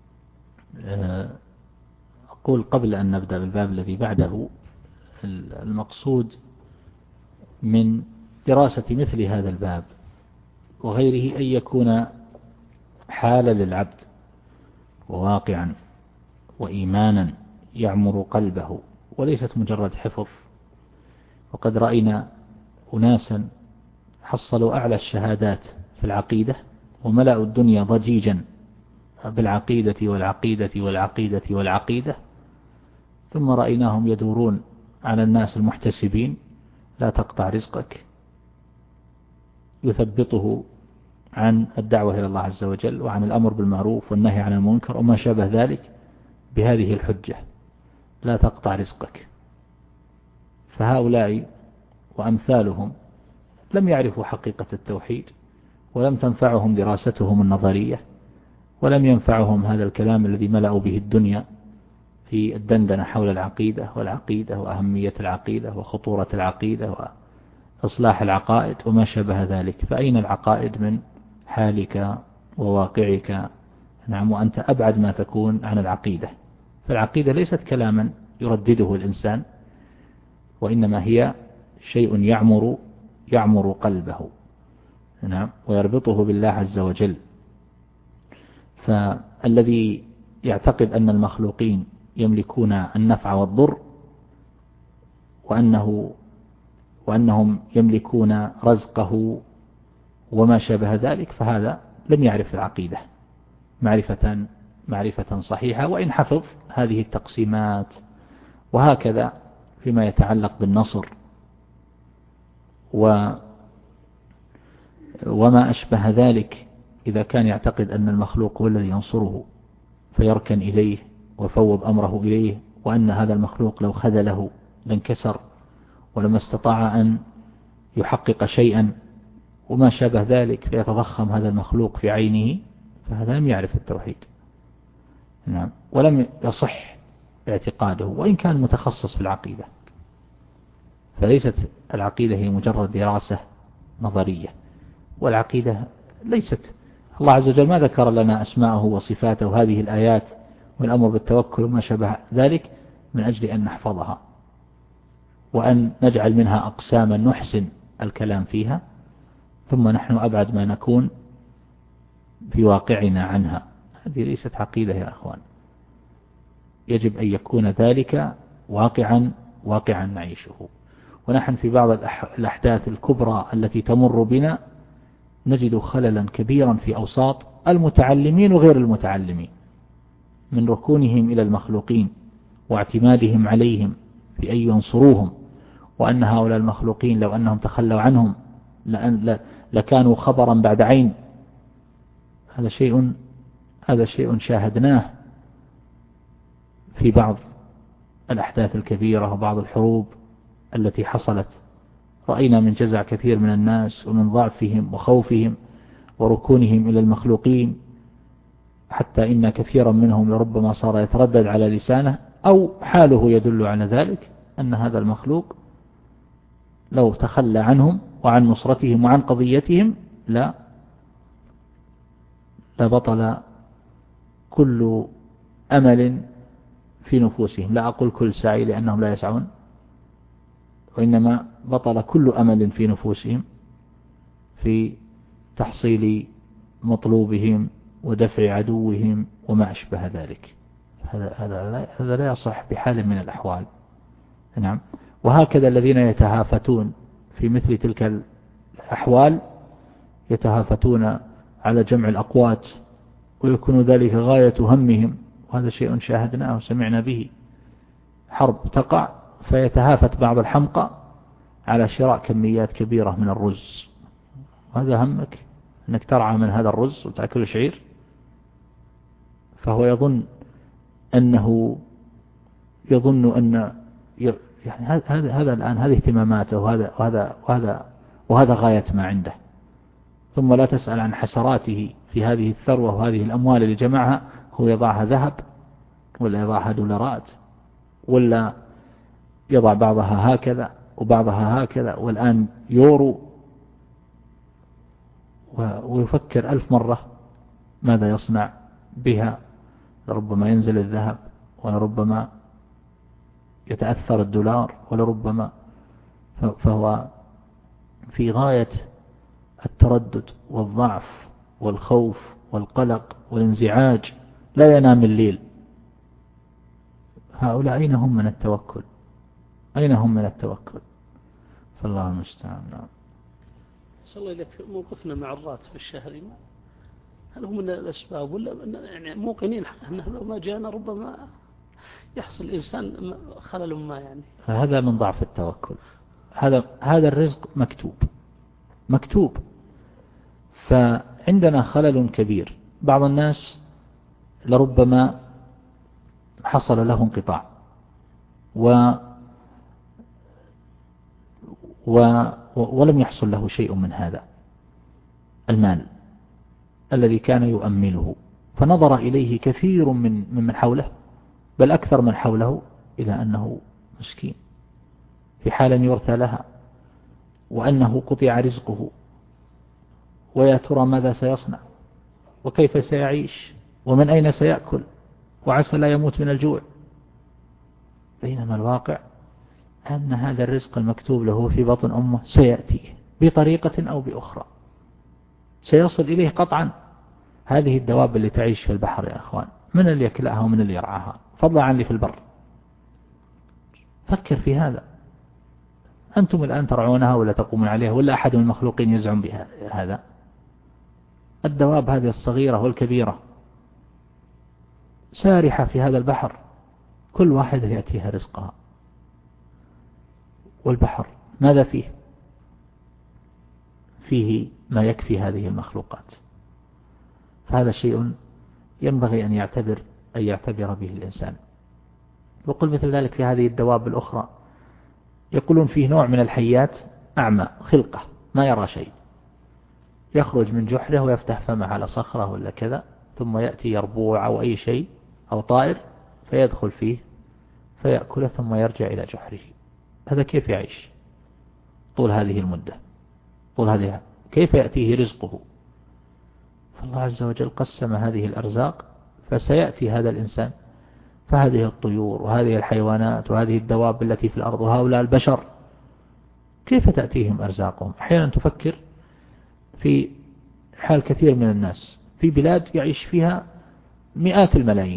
أقول قبل أن نبدأ بالباب الذي بعده، المقصود من دراسة مثل هذا الباب وغيره أن يكون حال للعبد وواقعا وإيمانا يعمر قلبه، وليست مجرد حفظ. وقد رأينا أناسا حصلوا أعلى الشهادات في العقيدة وملأوا الدنيا ضجيجا بالعقيدة والعقيدة والعقيدة والعقيدة، ثم رأيناهم يدورون على الناس المحتسبين: لا تقطع رزقك، يثبطه عن الدعوة إلى الله عز وجل وعن الأمر بالمعروف والنهي عن المنكر وما شابه ذلك بهذه الحجة: لا تقطع رزقك. فهؤلاء وأمثالهم لم يعرفوا حقيقة التوحيد، ولم تنفعهم دراستهم النظرية، ولم ينفعهم هذا الكلام الذي ملأوا به الدنيا في الدندنة حول العقيدة والعقيدة وأهمية العقيدة وخطورة العقيدة وإصلاح العقائد وما شابه ذلك. فأين العقائد من حالك وواقعك؟ نعم، وأنت أبعد ما تكون عن العقيدة. فالعقيدة ليست كلاما يردده الإنسان، وإنما هي شيء يعمر يعمر قلبه، نعم، ويربطه بالله عز وجل. فالذي يعتقد أن المخلوقين يملكون النفع والضر وأنه وأنهم يملكون رزقه وما شابه ذلك، فهذا لم يعرف العقيدة معرفة معرفة صحيحة، وإن حفظ هذه التقسيمات. وهكذا فيما يتعلق بالنصر و وما أشبه ذلك، إذا كان يعتقد أن المخلوق هو الذي ينصره فيركن إليه وفوض أمره إليه، وأن هذا المخلوق لو خذله لانكسر ولما استطاع أن يحقق شيئا وما شابه ذلك، فيتضخم هذا المخلوق في عينه، فهذا لم يعرف التوحيد، نعم، ولم يصح اعتقاده وإن كان متخصص في العقيدة. فليست العقيدة هي مجرد دراسة نظرية، والعقيدة ليست، الله عز وجل ما ذكر لنا أسماءه وصفاته هذه الآيات والأمر بالتوكل وما شابه ذلك من أجل أن نحفظها وأن نجعل منها أقساما نحسن الكلام فيها، ثم نحن أبعد ما نكون في واقعنا عنها. هذه ليست عقيدة يا أخوان. يجب أن يكون ذلك واقعا واقعا نعيشه. ونحن في بعض الأحداث الكبرى التي تمر بنا نجد خللا كبيرا في أوساط المتعلمين وغير المتعلمين، من ركونهم إلى المخلوقين واعتمادهم عليهم في أن ينصروهم، وأن هؤلاء المخلوقين لو أنهم تخلوا عنهم لأن لكانوا خبرا بعد عين. هذا شيء هذا شيء شاهدناه في بعض الأحداث الكبيرة وبعض الحروب التي حصلت. رأينا من جزع كثير من الناس ومن ضعفهم وخوفهم وركونهم إلى المخلوقين، حتى إن كثيرا منهم لربما صار يتردد على لسانه أو حاله يدل على ذلك أن هذا المخلوق لو تخلى عنهم وعن نصرتهم وعن قضيتهم لا لبطل كل أمل في نفوسهم. لا أقول كل سعي لأنهم لا يسعون، وإنما بطل كل أمل في نفوسهم في تحصيل مطلوبهم ودفع عدوهم وما أشبه ذلك. هذا هذا هذا لا يصح بحال من الأحوال، نعم. وهكذا الذين يتهافتون في مثل تلك الأحوال يتهافتون على جمع الأقوات ويكون ذلك غاية همهم، وهذا شيء شاهدناه وسمعنا به. حرب تقع فيتهافت بعض الحمقى على شراء كميات كبيرة من الرز. هذا همك أنك ترعى من هذا الرز وتأكل شعير؟ فهو يظن أنه يظن أن يعني هذا هذا الآن هذه اهتماماته وهذا وهذا وهذا وهذا غاية ما عنده، ثم لا تسأل عن حسراته في هذه الثروة وهذه الأموال اللي جمعها. هو يضعها ذهب ولا يضعها دولارات ولا يضع بعضها هكذا وبعضها هكذا والآن يورو، ويفكر ألف مرة ماذا يصنع بها. لربما ينزل الذهب ولربما يتأثر الدولار ولربما، فهو في غاية التردد والضعف والخوف والقلق والانزعاج، لا ينام الليل. هؤلاء أين هم من التوكل؟ أين هم من التوكل؟ فالله المستعان. نعم. صلى الله عليه وسلم. موقفنا مع الراتب الشهري هل هو من الأسباب ولا يعني موقنين أنه لو ما جاءنا ربما يحصل الإنسان خلل ما يعني؟ هذا من ضعف التوكل. هذا هذا الرزق مكتوب مكتوب فعندنا خلل كبير. بعض الناس لربما حصل له انقطاع و و ولم يحصل له شيء من هذا المال الذي كان يؤمله، فنظر إليه كثير من ممن حوله بل أكثر من حوله إلى أنه مسكين في حال يرثى لها وأنه قطع رزقه، ويا ترى ماذا سيصنع وكيف سيعيش ومن أين سيأكل وعسى لا يموت من الجوع. بينما الواقع أن هذا الرزق المكتوب له في بطن أمه سيأتيه بطريقة أو بأخرى، سيصل إليه قطعا. هذه الدواب اللي تعيش في البحر يا أخوان، من اللي يكلأها ومن اللي يرعاها، فضلا عن اللي في البر. فكر في هذا. أنتم الآن ترعونها ولا تقومون عليها ولا أحد من المخلوقين يزعم بهذا؟ الدواب هذه الصغيرة والكبيرة سارحة في هذا البحر، كل واحد يأتيها رزقها. والبحر ماذا فيه؟ فيه ما يكفي هذه المخلوقات. فهذا شيء ينبغي أن يعتبر أن يعتبر به الإنسان. وقل مثل ذلك في هذه الدواب الأخرى، يقولون فيه نوع من الحيات أعمى خلقة ما يرى شيء، يخرج من جحره ويفتح فمه على صخرة ولا كذا، ثم يأتي يربوع أو أي شيء أو طائر فيدخل فيه فيأكله ثم يرجع إلى جحره. هذا كيف يعيش طول هذه المدة؟ طول هذه كيف يأتيه رزقه؟ فالله عز وجل قسم هذه الأرزاق، فسيأتي هذا الإنسان. فهذه الطيور وهذه الحيوانات وهذه الدواب التي في الأرض وهؤلاء البشر كيف تأتيهم أرزاقهم؟ أحيانا تفكر في حال كثير من الناس في بلاد يعيش فيها مئات الملايين،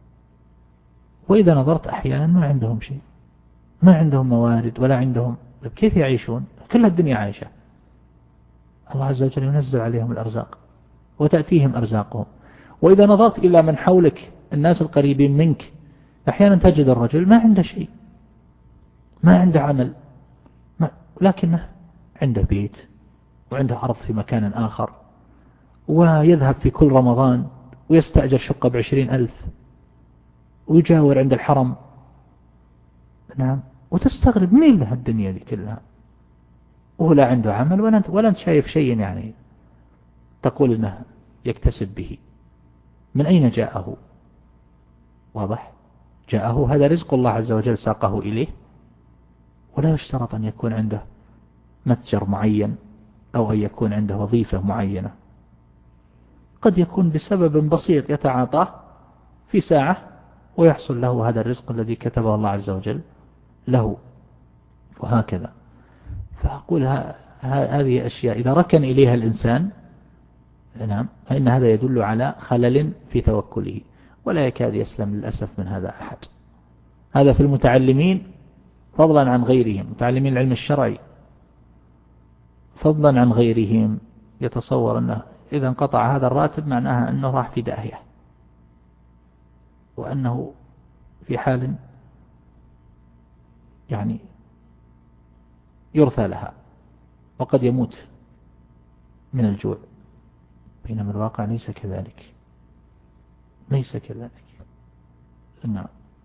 وإذا نظرت أحيانا ما عندهم شيء، ما عندهم موارد ولا عندهم، كيف يعيشون؟ كل الدنيا عايشة. الله عز وجل ينزل عليهم الأرزاق وتأتيهم أرزاقهم. وإذا نظرت إلى من حولك الناس القريبين منك، أحيانا تجد الرجل ما عنده شيء، ما عنده عمل، ما لكنه عنده بيت وعنده أرض في مكان آخر، ويذهب في كل رمضان ويستأجر شقة بعشرين ألف ويجاور عند الحرم. نعم. وتستغرب مين له الدنيا دي كلها وهو لا عنده عمل ولا أنت, ولا أنت شايف شيء يعني تقول إنه يكتسب به. من أين جاءه؟ واضح؟ جاءه هذا رزق الله عز وجل ساقه إليه، ولا يشترط أن يكون عنده متجر معين أو أن يكون عنده وظيفة معينة. قد يكون بسبب بسيط يتعاطاه في ساعة ويحصل له هذا الرزق الذي كتبه الله عز وجل له، وهكذا. فأقول هذه أشياء إذا ركن إليها الإنسان نعم فإن هذا يدل على خلل في توكله، ولا يكاد يسلم للأسف من هذا أحد. هذا في المتعلمين فضلا عن غيرهم، متعلمين العلم الشرعي فضلا عن غيرهم، يتصور أنه إذا انقطع هذا الراتب معناها أنه راح في داهية، وأنه في حال يعني يرثى لها وقد يموت من الجوع. بينما الواقع ليس كذلك. ليس كذلك. نعم.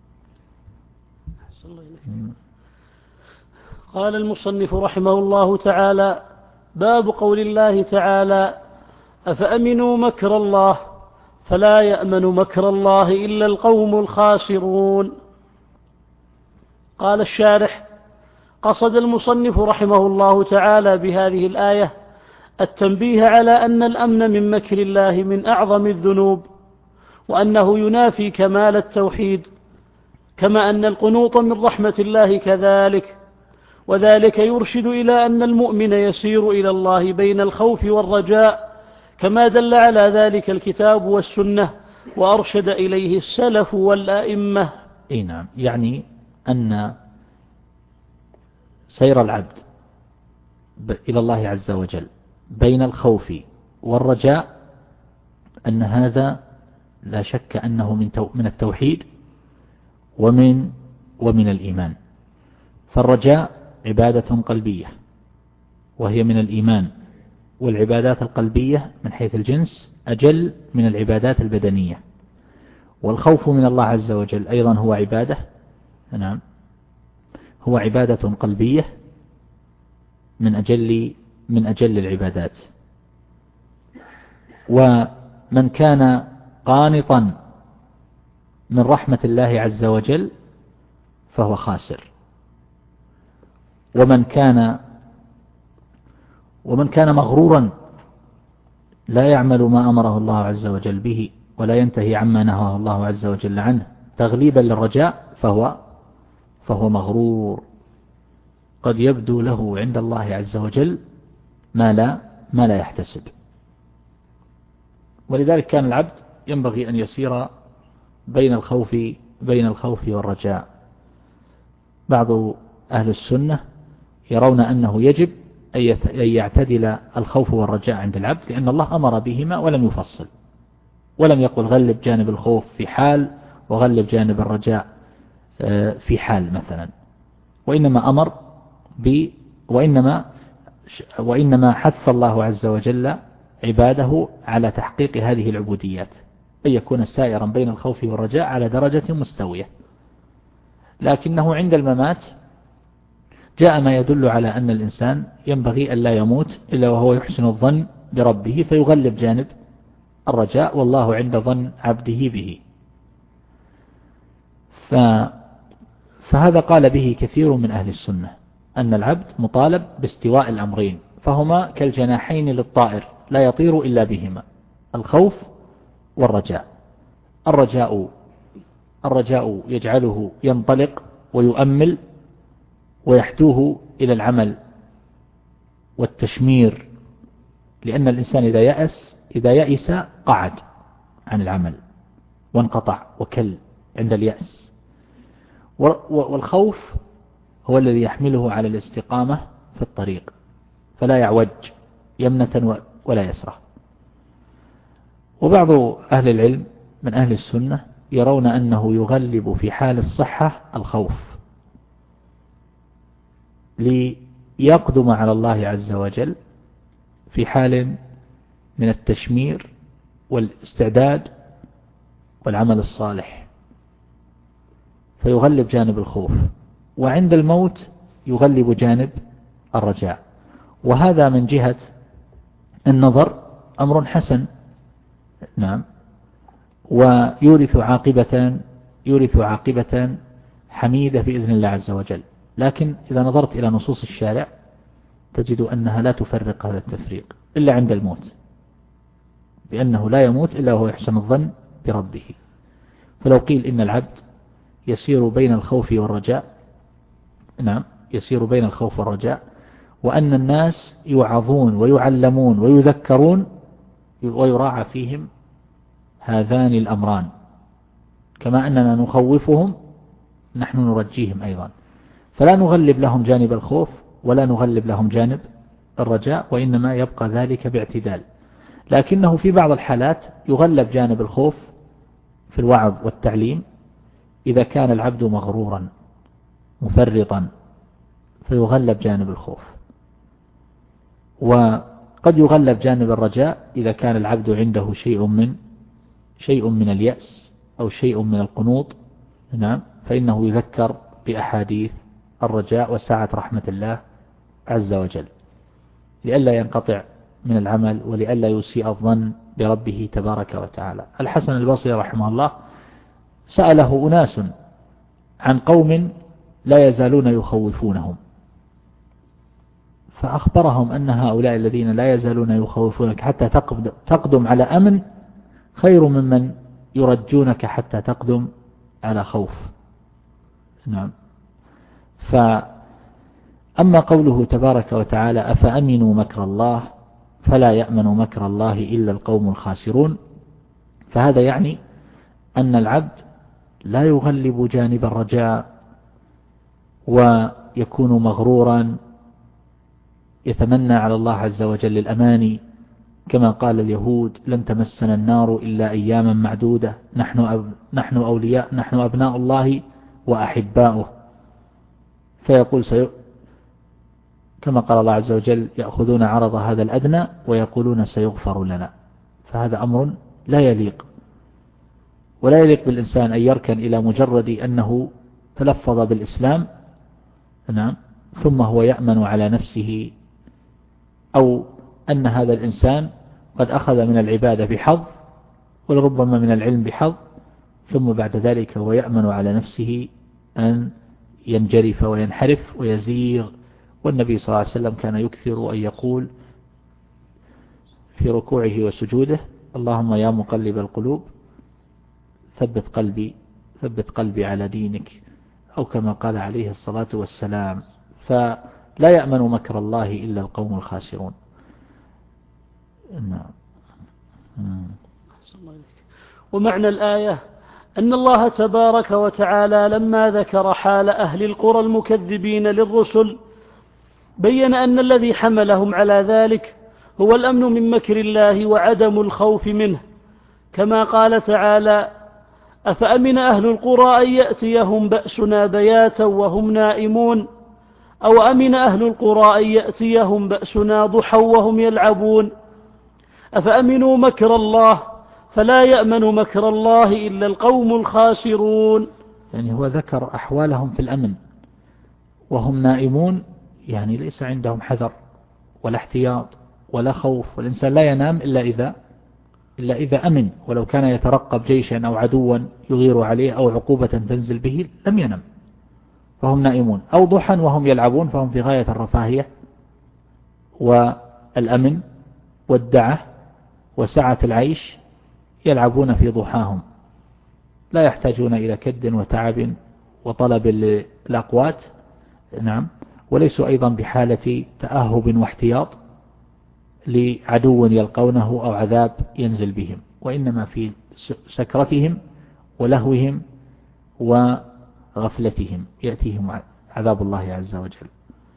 قال المصنف رحمه الله تعالى: باب قول الله تعالى: أفأمنوا مكر الله فلا يأمن مكر الله إلا القوم الخاسرون. قال الشارح: قصد المصنف رحمه الله تعالى بهذه الآية التنبيه على أن الأمن من مكر الله من أعظم الذنوب، وأنه ينافي كمال التوحيد، كما أن القنوط من رحمة الله كذلك، وذلك يرشد إلى أن المؤمن يسير إلى الله بين الخوف والرجاء، كما دل على ذلك الكتاب والسنة وأرشد إليه السلف والأئمة. إيه نعم، يعني أن سير العبد إلى الله عز وجل بين الخوف والرجاء أن هذا لا شك أنه من التوحيد ومن ومن الإيمان. فالرجاء عبادة قلبية وهي من الإيمان، والعبادات القلبية من حيث الجنس أجل من العبادات البدنية. والخوف من الله عز وجل أيضا هو عبادة، نعم، هو عبادة قلبية من أجل من أجل العبادات. ومن كان قانطا من رحمة الله عز وجل فهو خاسر، ومن كان ومن كان مغرورا لا يعمل ما أمره الله عز وجل به ولا ينتهي عما نهاه الله عز وجل عنه تغليبا للرجاء فهو فهو مغرور، قد يبدو له عند الله عز وجل ما لا ما لا يحتسب. ولذلك كان العبد ينبغي أن يسير بين الخوف بين الخوف والرجاء. بعض أهل السنة يرون أنه يجب أن يعتدل الخوف والرجاء عند العبد، لأن الله أمر بهما ولم يفصل، ولم يقل غلب جانب الخوف في حال وغلب جانب الرجاء في حال مثلا، وإنما أمر ب وإنما وإنما حث الله عز وجل عباده على تحقيق هذه العبوديات، أن يكون سائرا بين الخوف والرجاء على درجة مستوية. لكنه عند الممات جاء ما يدل على أن الإنسان ينبغي أن لا يموت إلا وهو يحسن الظن بربه، فيغلب جانب الرجاء، والله عند ظن عبده به. ف... فهذا قال به كثير من أهل السنة، أن العبد مطالب باستواء الأمرين، فهما كالجناحين للطائر لا يطير إلا بهما، الخوف والرجاء. الرجاء الرجاء يجعله ينطلق ويؤمل ويحتوه إلى العمل والتشمير، لأن الإنسان إذا يأس إذا يأس قعد عن العمل وانقطع وكل عند اليأس. والخوف هو الذي يحمله على الاستقامة في الطريق فلا يعوج يمنة ولا يسرة. وبعض أهل العلم من أهل السنة يرون أنه يغلب في حال الصحة الخوف ليقدم على الله عز وجل في حال من التشمير والاستعداد والعمل الصالح، فيغلب جانب الخوف، وعند الموت يغلب جانب الرجاء. وهذا من جهة النظر أمر حسن، نعم، ويورث عاقبة يورث عاقبة حميدة بإذن الله عز وجل. لكن إذا نظرت إلى نصوص الشارع تجد أنها لا تفرق هذا التفريق إلا عند الموت، بأنه لا يموت إلا وهو يحسن الظن بربه. فلو قيل إن العبد يسير بين الخوف والرجاء، نعم، يسير بين الخوف والرجاء، وأن الناس يوعظون ويعلمون ويذكرون ويراعى فيهم هذان الأمران، كما أننا نخوفهم نحن نرجيهم أيضا، فلا نغلب لهم جانب الخوف ولا نغلب لهم جانب الرجاء، وإنما يبقى ذلك باعتدال. لكنه في بعض الحالات يغلب جانب الخوف في الوعظ والتعليم إذا كان العبد مغرورا مفرطا، فيغلب جانب الخوف. وقد يغلب جانب الرجاء إذا كان العبد عنده شيء من شيء من اليأس أو شيء من القنوط، نعم، فإنه يذكر بأحاديث الرجاء وسعة رحمة الله عز وجل، لئلا ينقطع من العمل ولئلا يسيء الظن بربه تبارك وتعالى. الحسن البصري رحمه الله سأله أناس عن قوم لا يزالون يخوفونهم، فأخبرهم أن هؤلاء الذين لا يزالون يخوفونك حتى تقدم على أمن خير ممن يرجونك حتى تقدم على خوف. نعم. فأما قوله تبارك وتعالى أفأمنوا مكر الله فلا يأمن مكر الله إلا القوم الخاسرون، فهذا يعني أن العبد لا يغلب جانب الرجاء ويكون مغرورا يتمنى على الله عز وجل الأماني، كما قال اليهود لن تمسنا النار إلا أياما معدودة، نحن, أب نحن أولياء نحن أبناء الله وأحباؤه، فيقول سي... كما قال الله عز وجل يأخذون عرض هذا الأدنى ويقولون سيغفر لنا. فهذا أمر لا يليق، ولا يليق بالإنسان أن يركن إلى مجرد أنه تلفظ بالإسلام، نعم، ثم هو يأمن على نفسه، أو أن هذا الإنسان قد أخذ من العبادة بحظ ولربما من العلم بحظ، ثم بعد ذلك هو يأمن على نفسه أن ينجرف وينحرف ويزيغ. والنبي صلى الله عليه وسلم كان يكثر أن يقول في ركوعه وسجوده اللهم يا مقلب القلوب ثبت قلبي ثبت قلبي على دينك، أو كما قال عليه الصلاة والسلام. فلا يأمن مكر الله إلا القوم الخاسرون. نعم. ومعنى الآية أن الله تبارك وتعالى لما ذكر حال أهل القرى المكذبين للرسل بين أن الذي حملهم على ذلك هو الأمن من مكر الله وعدم الخوف منه، كما قال تعالى أفأمن أهل القرى أن يأتيهم بأسنا بياتا وهم نائمون، أو أمن أهل القرى أن يأتيهم بأسنا ضحى وهم يلعبون، أفأمنوا مكر الله فلا يأمن مكر الله إلا القوم الخاسرون. يعني هو ذكر أحوالهم في الأمن وهم نائمون، يعني ليس عندهم حذر ولا احتياط ولا خوف، والإنسان لا ينام إلا إذا إلا إذا أمن، ولو كان يترقب جيشا أو عدوا يغير عليه أو عقوبة تنزل به لم ينم، فهم نائمون، أو ضحى وهم يلعبون، فهم في غاية الرفاهية والأمن والدعة وسعة العيش، يلعبون في ضحاهم لا يحتاجون إلى كد وتعب وطلب الأقوات، نعم، وليسوا أيضا بحالة تأهب واحتياط لعدو يلقونه أو عذاب ينزل بهم، وإنما في سكرتهم ولهوهم وغفلتهم يأتيهم عذاب الله عز وجل.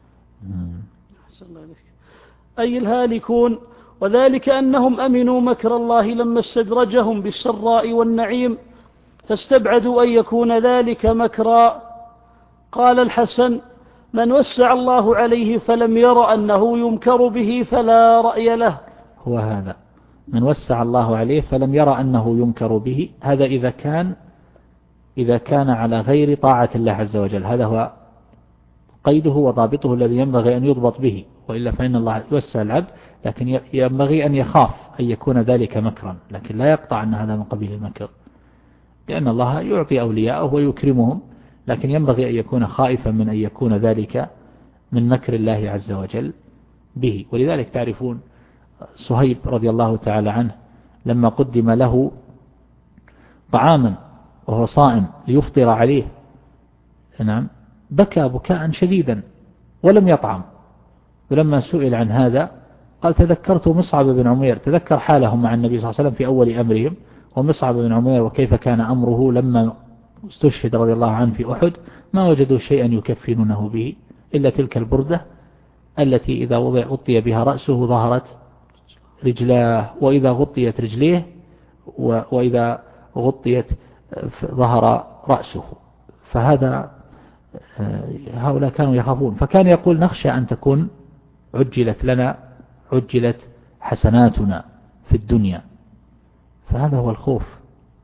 أي الهالكون، وذلك أنهم أمنوا مكر الله لما استدرجهم بالسراء والنعيم فاستبعدوا أن يكون ذلك مكرا. قال الحسن من وسع الله عليه فلم ير أنه يمكر به فلا رأي له. هو هذا من وسع الله عليه فلم ير أنه يمكر به، هذا إذا كان إذا كان على غير طاعة الله عز وجل، هذا هو قيده وضابطه الذي ينبغي أن يضبط به، وإلا فإن الله يوسع العبد، لكن ينبغي أن يخاف أن يكون ذلك مكرا، لكن لا يقطع أن هذا من قبيل المكر، لأن الله يعطي أولياءه ويكرمهم، لكن ينبغي أن يكون خائفا من أن يكون ذلك من مكر الله عز وجل به. ولذلك تعرفون صهيب رضي الله تعالى عنه لما قدم له طعاما وهو صائم ليفطر عليه، نعم، بكى بكاء شديدا ولم يطعم، ولما سئل عن هذا قال تذكرت مصعب بن عمير، تذكر حالهم مع النبي صلى الله عليه وسلم في أول أمرهم، ومصعب بن عمير وكيف كان أمره لما استشهد رضي الله عنه في أحد، ما وجدوا شيئا يكفنونه به إلا تلك البردة التي إذا غطي بها رأسه ظهرت رجلاه، وإذا غطيت رجليه وإذا غطيت ظهر رأسه. فهذا هؤلاء كانوا يخافون، فكان يقول نخشى أن تكون عجلت لنا عجلت حسناتنا في الدنيا، فهذا هو الخوف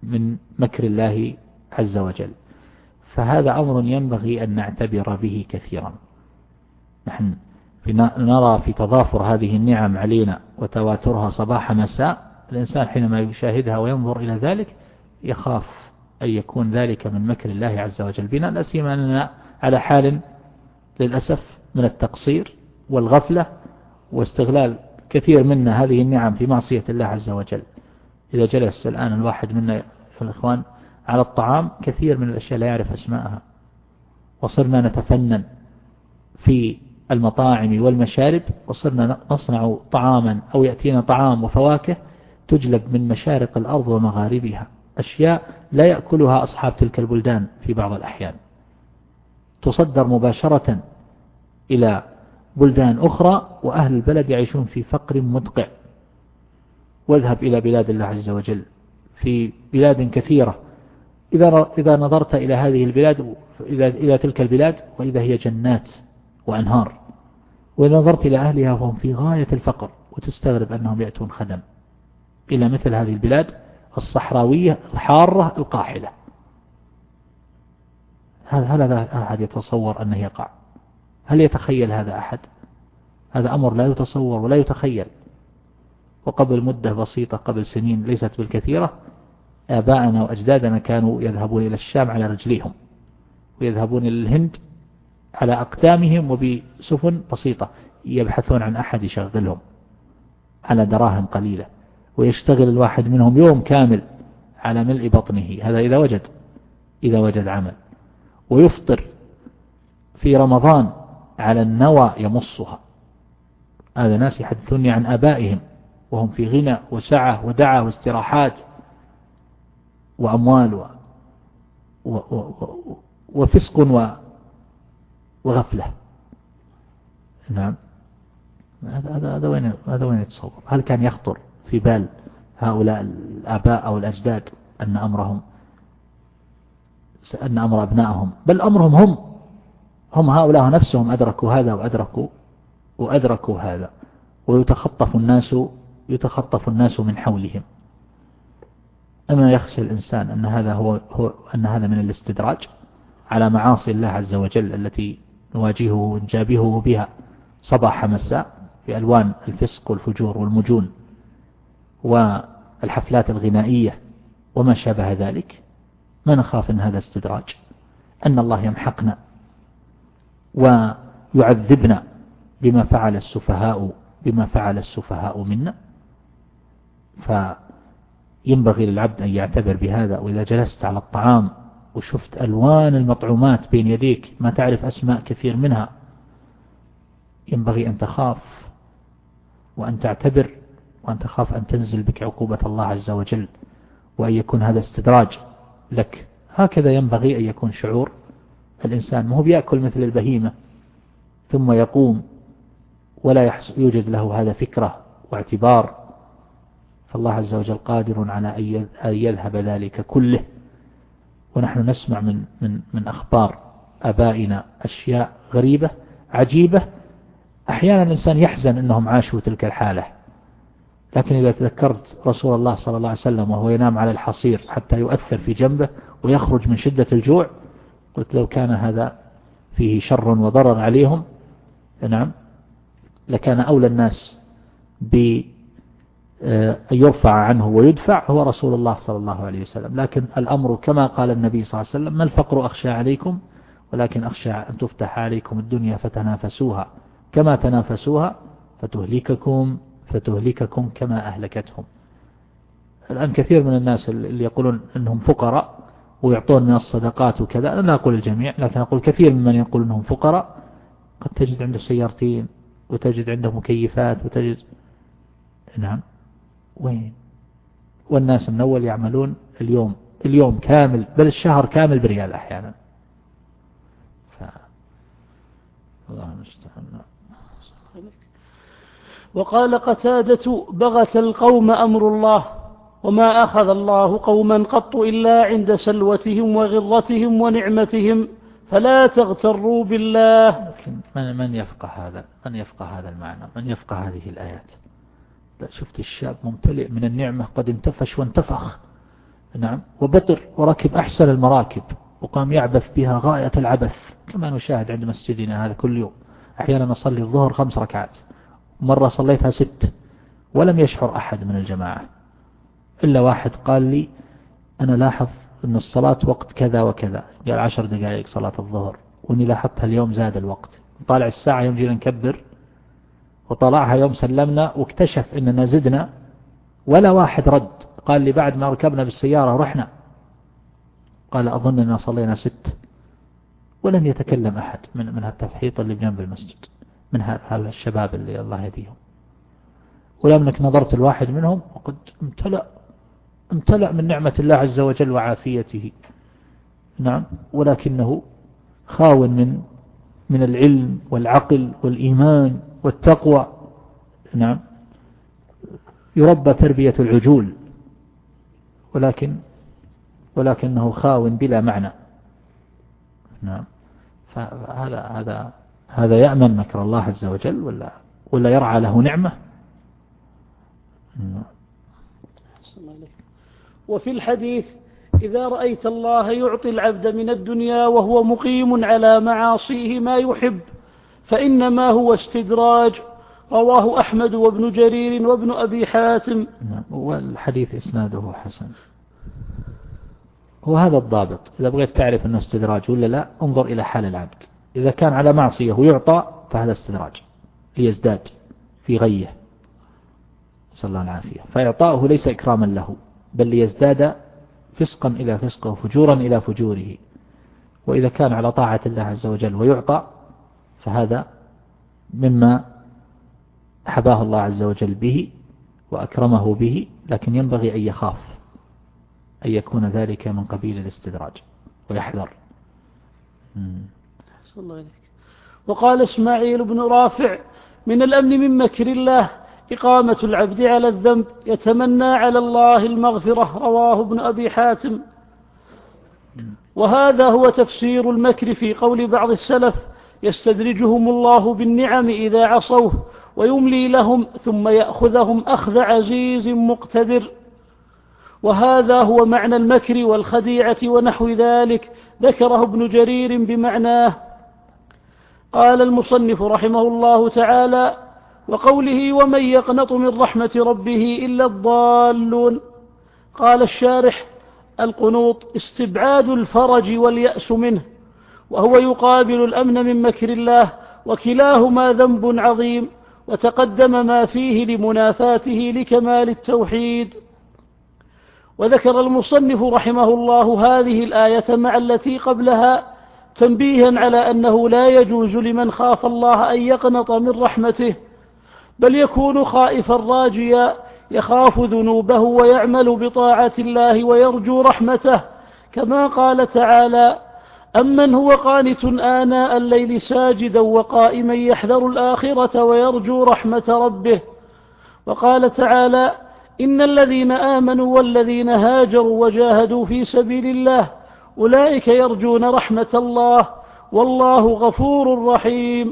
من مكر الله عز وجل. فهذا أمر ينبغي أن نعتبر به كثيرا. نحن نرى في تضافر هذه النعم علينا وتواترها صباح مساء، الإنسان حينما يشاهدها وينظر إلى ذلك يخاف أن يكون ذلك من مكر الله عز وجل بنا، لا سيما أننا على حال للأسف من التقصير والغفلة واستغلال كثير منا هذه النعم في معصية الله عز وجل. إذا جلس الآن الواحد منا في الإخوان على الطعام كثير من الأشياء لا يعرف أسماءها، وصرنا نتفنن في المطاعم والمشارب، وصرنا نصنع طعاما أو يأتينا طعام وفواكه تجلب من مشارق الأرض ومغاربها، أشياء لا يأكلها أصحاب تلك البلدان في بعض الأحيان، تصدر مباشرة إلى بلدان أخرى وأهل البلد يعيشون في فقر مدقع. واذهب إلى بلاد الله عز وجل، في بلاد كثيرة إذا إذا نظرت إلى هذه البلاد إلى إلى تلك البلاد وإذا هي جنات وأنهار، وإذا نظرت إلى أهلها فهم في غاية الفقر، وتستغرب أنهم يأتون خدم إلى مثل هذه البلاد الصحراوية الحارة القاحلة. هل هذا أحد يتصور أنه يقع؟ هل يتخيل هذا أحد؟ هذا أمر لا يتصور ولا يتخيل. وقبل مدة بسيطة، قبل سنين ليست بالكثيرة، آباءنا وأجدادنا كانوا يذهبون إلى الشام على رجليهم، ويذهبون إلى الهند على أقدامهم وبسفن بسيطة، يبحثون عن أحد يشغلهم على دراهم قليلة، ويشتغل الواحد منهم يوم كامل على ملء بطنه، هذا إذا وجد إذا وجد عمل، ويفطر في رمضان على النوى يمصها. هذا ناس يحدثوني عن آبائهم وهم في غنى وسعة ودعة واستراحات وأموال و... و... و... وفسق و... وغفلة. نعم، هذا هذا وين هذا وين يتصور؟ هل كان يخطر في بال هؤلاء الآباء أو الأجداد أن أمرهم أن أمر أبنائهم، بل أمرهم هم هم هؤلاء نفسهم أدركوا هذا وأدركوا وأدركوا هذا، ويتخطف الناس يتخطف الناس من حولهم. أما يخشى الإنسان أن هذا هو, هو أن هذا من الاستدراج على معاصي الله عز وجل التي نواجهه ونجابهه بها صباح مساء بألوان الفسق والفجور والمجون والحفلات الغنائية وما شابه ذلك. ما نخاف أن هذا استدراج، أن الله يمحقنا ويعذبنا بما فعل السفهاء بما فعل السفهاء منا. فينبغي للعبد أن يعتبر بهذا. وإذا جلست على الطعام وشفت ألوان المطعومات بين يديك ما تعرف أسماء كثير منها، ينبغي أن تخاف وأن تعتبر وأن تخاف أن تنزل بك عقوبة الله عز وجل، وأن يكون هذا استدراج لك. هكذا ينبغي أن يكون شعور الإنسان. ما هو بيأكل مثل البهيمة ثم يقوم ولا يوجد له هذا فكرة واعتبار، فالله عز وجل قادر على أن يذهب ذلك كله. ونحن نسمع من, من, من أخبار أبائنا أشياء غريبة عجيبة، أحيانا الإنسان يحزن أنهم عاشوا تلك الحالة. لكن إذا تذكرت رسول الله صلى الله عليه وسلم وهو ينام على الحصير حتى يؤثر في جنبه ويخرج من شدة الجوع، قلت لو كان هذا فيه شر وضرر عليهم، نعم، لكان أولى الناس بأن يرفع عنه ويدفع هو رسول الله صلى الله عليه وسلم. لكن الأمر كما قال النبي صلى الله عليه وسلم: ما الفقر أخشى عليكم ولكن أخشى أن تفتح عليكم الدنيا فتنافسوها كما تنافسوها فتهلككم فتهلككم كما أهلكتهم. الآن كثير من الناس اللي يقولون أنهم فقراء ويعطون من الصدقات وكذا، أنا لا أقول الجميع لكن أقول كثير ممن يقول أنهم فقراء قد تجد عنده سيارتين وتجد عنده مكيفات وتجد، نعم، وين؟ والناس من أول يعملون اليوم اليوم كامل بل الشهر كامل بريال أحيانا. ف... الله المستعان. وقال قتادة: بغت القوم أمر الله، وما أخذ الله قوما قط إلا عند سلوتهم وغضتهم ونعمتهم، فلا تغتروا بالله. من من يفقه هذا من يفقه هذا المعنى من يفقه هذه الآيات؟ شفت الشاب ممتلئ من النعمة قد انتفش وانتفخ، نعم، وبطر وركب أحسن المراكب وقام يعبث بها غاية العبث كما نشاهد عند مسجدنا هذا كل يوم. أحيانا نصلي الظهر خمس ركعات، مرة صليتها ست ولم يشعر أحد من الجماعة إلا واحد قال لي أنا لاحظ أن الصلاة وقت كذا وكذا، قال عشر دقائق صلاة الظهر، وإني لاحظتها اليوم زاد الوقت. طالع الساعة يوم جينا نكبر وطلعها يوم سلمنا واكتشف أننا زدنا، ولا واحد رد. قال لي بعد ما ركبنا بالسيارة رحنا، قال أظن أننا صلينا ست، ولم يتكلم أحد من من هالتفحيط اللي بجنب المسجد من هذا الشباب اللي الله يهديهم. ولمنك نظرت الواحد منهم وقد امتلأ امتلأ من نعمة الله عز وجل وعافيته، نعم، ولكنه خاو من من العلم والعقل والإيمان والتقوى، نعم، يربى تربية العجول، ولكن ولكنه خاو بلا معنى، نعم. فهذا هذا هذا يأمن مكر الله عز وجل ولا ولا يرعى له نعمة؟ وفي الحديث إذا رأيت الله يعطي العبد من الدنيا وهو مقيم على معاصيه ما يحب فإنما هو استدراج، رواه أحمد وابن جرير وابن أبي حاتم. والحديث إسناده حسن. وهذا الضابط، إذا بغيت تعرف أنه استدراج ولا لا انظر إلى حال العبد. إذا كان على معصية ويعطى فهذا استدراج ليزداد في غيه، صلى الله العافية، فإعطاؤه ليس إكراما له بل ليزداد فسقا إلى فسقه وفجورا إلى فجوره. وإذا كان على طاعة الله عز وجل ويعطى فهذا مما حباه الله عز وجل به وأكرمه به، لكن ينبغي أن يخاف أن يكون ذلك من قبيل الاستدراج ويحذر. وقال إسماعيل بن رافع من الأمن من مكر الله إقامة العبد على الذنب يتمنى على الله المغفرة، رواه ابن أبي حاتم. وهذا هو تفسير المكر في قول بعض السلف يستدرجهم الله بالنعم إذا عصوه ويملي لهم ثم يأخذهم أخذ عزيز مقتدر. وهذا هو معنى المكر والخديعة ونحو ذلك، ذكره ابن جرير بمعناه. قال المصنف رحمه الله تعالى: وقوله ومن يقنط من رحمة ربه إلا الضالون. قال الشارح: القنوط استبعاد الفرج واليأس منه، وهو يقابل الأمن من مكر الله، وكلاهما ذنب عظيم، وتقدم ما فيه لمنافاته لكمال التوحيد. وذكر المصنف رحمه الله هذه الآية مع التي قبلها تنبيها على أنه لا يجوز لمن خاف الله أن يقنط من رحمته، بل يكون خائفا راجيا يخاف ذنوبه ويعمل بطاعة الله ويرجو رحمته، كما قال تعالى: أمن هو قانت آناء الليل ساجدا وقائما يحذر الآخرة ويرجو رحمة ربه. وقال تعالى: إن الذين آمنوا والذين هاجروا وجاهدوا في سبيل الله أولئك يرجون رحمة الله والله غفور رحيم.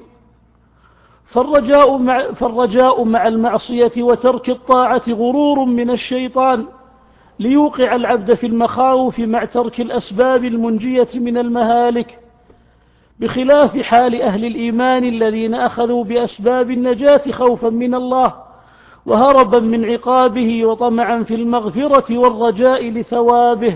فالرجاء مع, فالرجاء مع المعصية وترك الطاعة غرور من الشيطان ليوقع العبد في المخاوف مع ترك الأسباب المنجية من المهالك، بخلاف حال أهل الإيمان الذين أخذوا بأسباب النجاة خوفا من الله وهربا من عقابه وطمعا في المغفرة والرجاء لثوابه.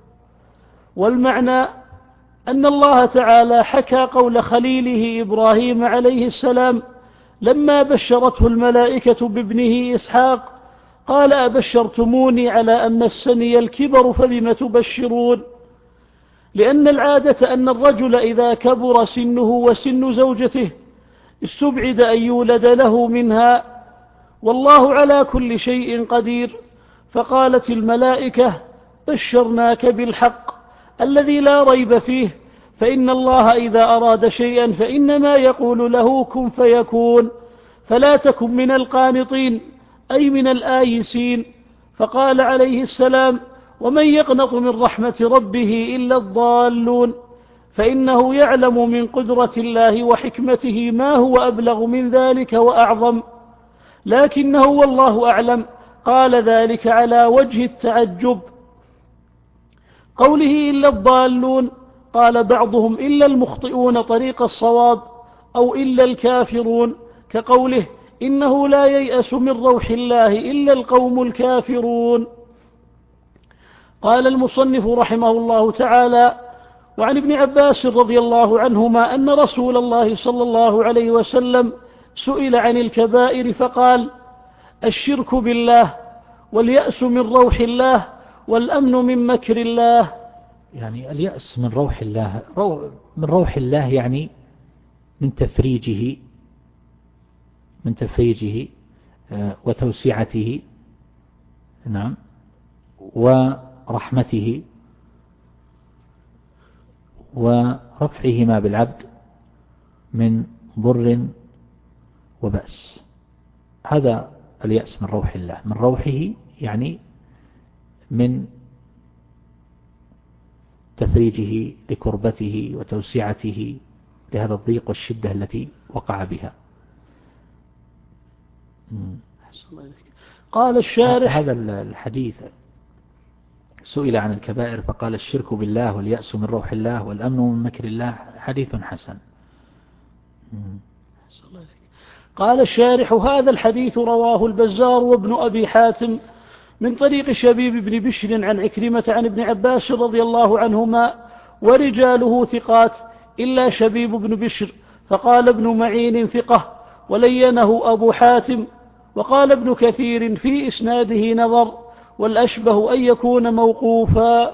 والمعنى أن الله تعالى حكى قول خليله إبراهيم عليه السلام لما بشرته الملائكة بابنه إسحاق، قال: أبشرتموني على أن مسني الكبر فبم تبشرون؟ لأن العادة أن الرجل إذا كبر سنه وسن زوجته استبعد أن يولد له منها، والله على كل شيء قدير. فقالت الملائكة: بشرناك بالحق الذي لا ريب فيه، فإن الله إذا أراد شيئا فإنما يقول له كن فيكون، فلا تكن من القانطين أي من الآيسين. فقال عليه السلام: ومن يقنط من رحمة ربه إلا الضالون، فإنه يعلم من قدرة الله وحكمته ما هو أبلغ من ذلك وأعظم، لكنه والله أعلم قال ذلك على وجه التعجب. قوله إلا الضالون، قال بعضهم إلا المخطئون طريق الصواب، أو إلا الكافرون، كقوله إنه لا ييأس من روح الله إلا القوم الكافرون. قال المصنف رحمه الله تعالى: وعن ابن عباس رضي الله عنهما أن رسول الله صلى الله عليه وسلم سئل عن الكبائر فقال: الشرك بالله، واليأس من روح الله، والأمن من مكر الله. يعني اليأس من روح الله، من روح الله يعني من تفريجه من تفريجه وتوسعته، نعم، ورحمته، ورفعه ما بالعبد من ضر وبأس. هذا اليأس من روح الله، من روحه يعني من تفريجه لكربته وتوسعته لهذا الضيق والشدة التي وقع بها. قال الشارح: هذا الحديث سئل عن الكبائر فقال: الشرك بالله، واليأس من روح الله، والأمن من مكر الله، حديث حسن. قال الشارح: هذا الحديث رواه البزار وابن أبي حاتم من طريق شبيب بن بشر عن عكرمة عن ابن عباس رضي الله عنهما، ورجاله ثقات إلا شبيب بن بشر، فقال ابن معين ثقة، ولينه أبو حاتم. وقال ابن كثير في إسناده نظر، والأشبه أن يكون موقوفا.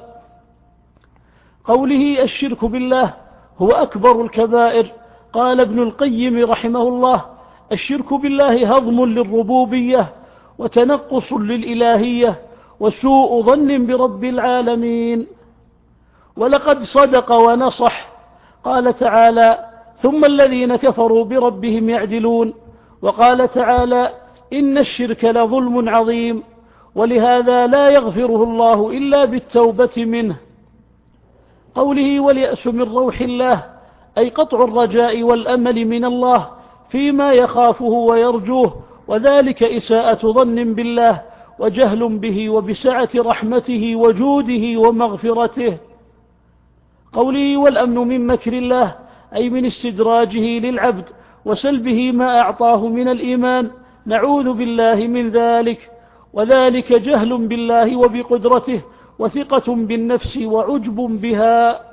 قوله الشرك بالله هو أكبر الكبائر. قال ابن القيم رحمه الله: الشرك بالله هضم للربوبية، وتنقص للإلهية، وسوء ظن برب العالمين. ولقد صدق ونصح. قال تعالى: ثم الذين كفروا بربهم يعدلون. وقال تعالى: إن الشرك لظلم عظيم، ولهذا لا يغفره الله إلا بالتوبة منه. قوله واليأس من روح الله، أي قطع الرجاء والأمل من الله فيما يخافه ويرجوه، وذلك إساءة ظن بالله وجهل به وبسعة رحمته وجوده ومغفرته. قوله والأمن من مكر الله، أي من استدراجه للعبد وسلبه ما أعطاه من الإيمان، نعوذ بالله من ذلك، وذلك جهل بالله وبقدرته، وثقة بالنفس وعجب بها.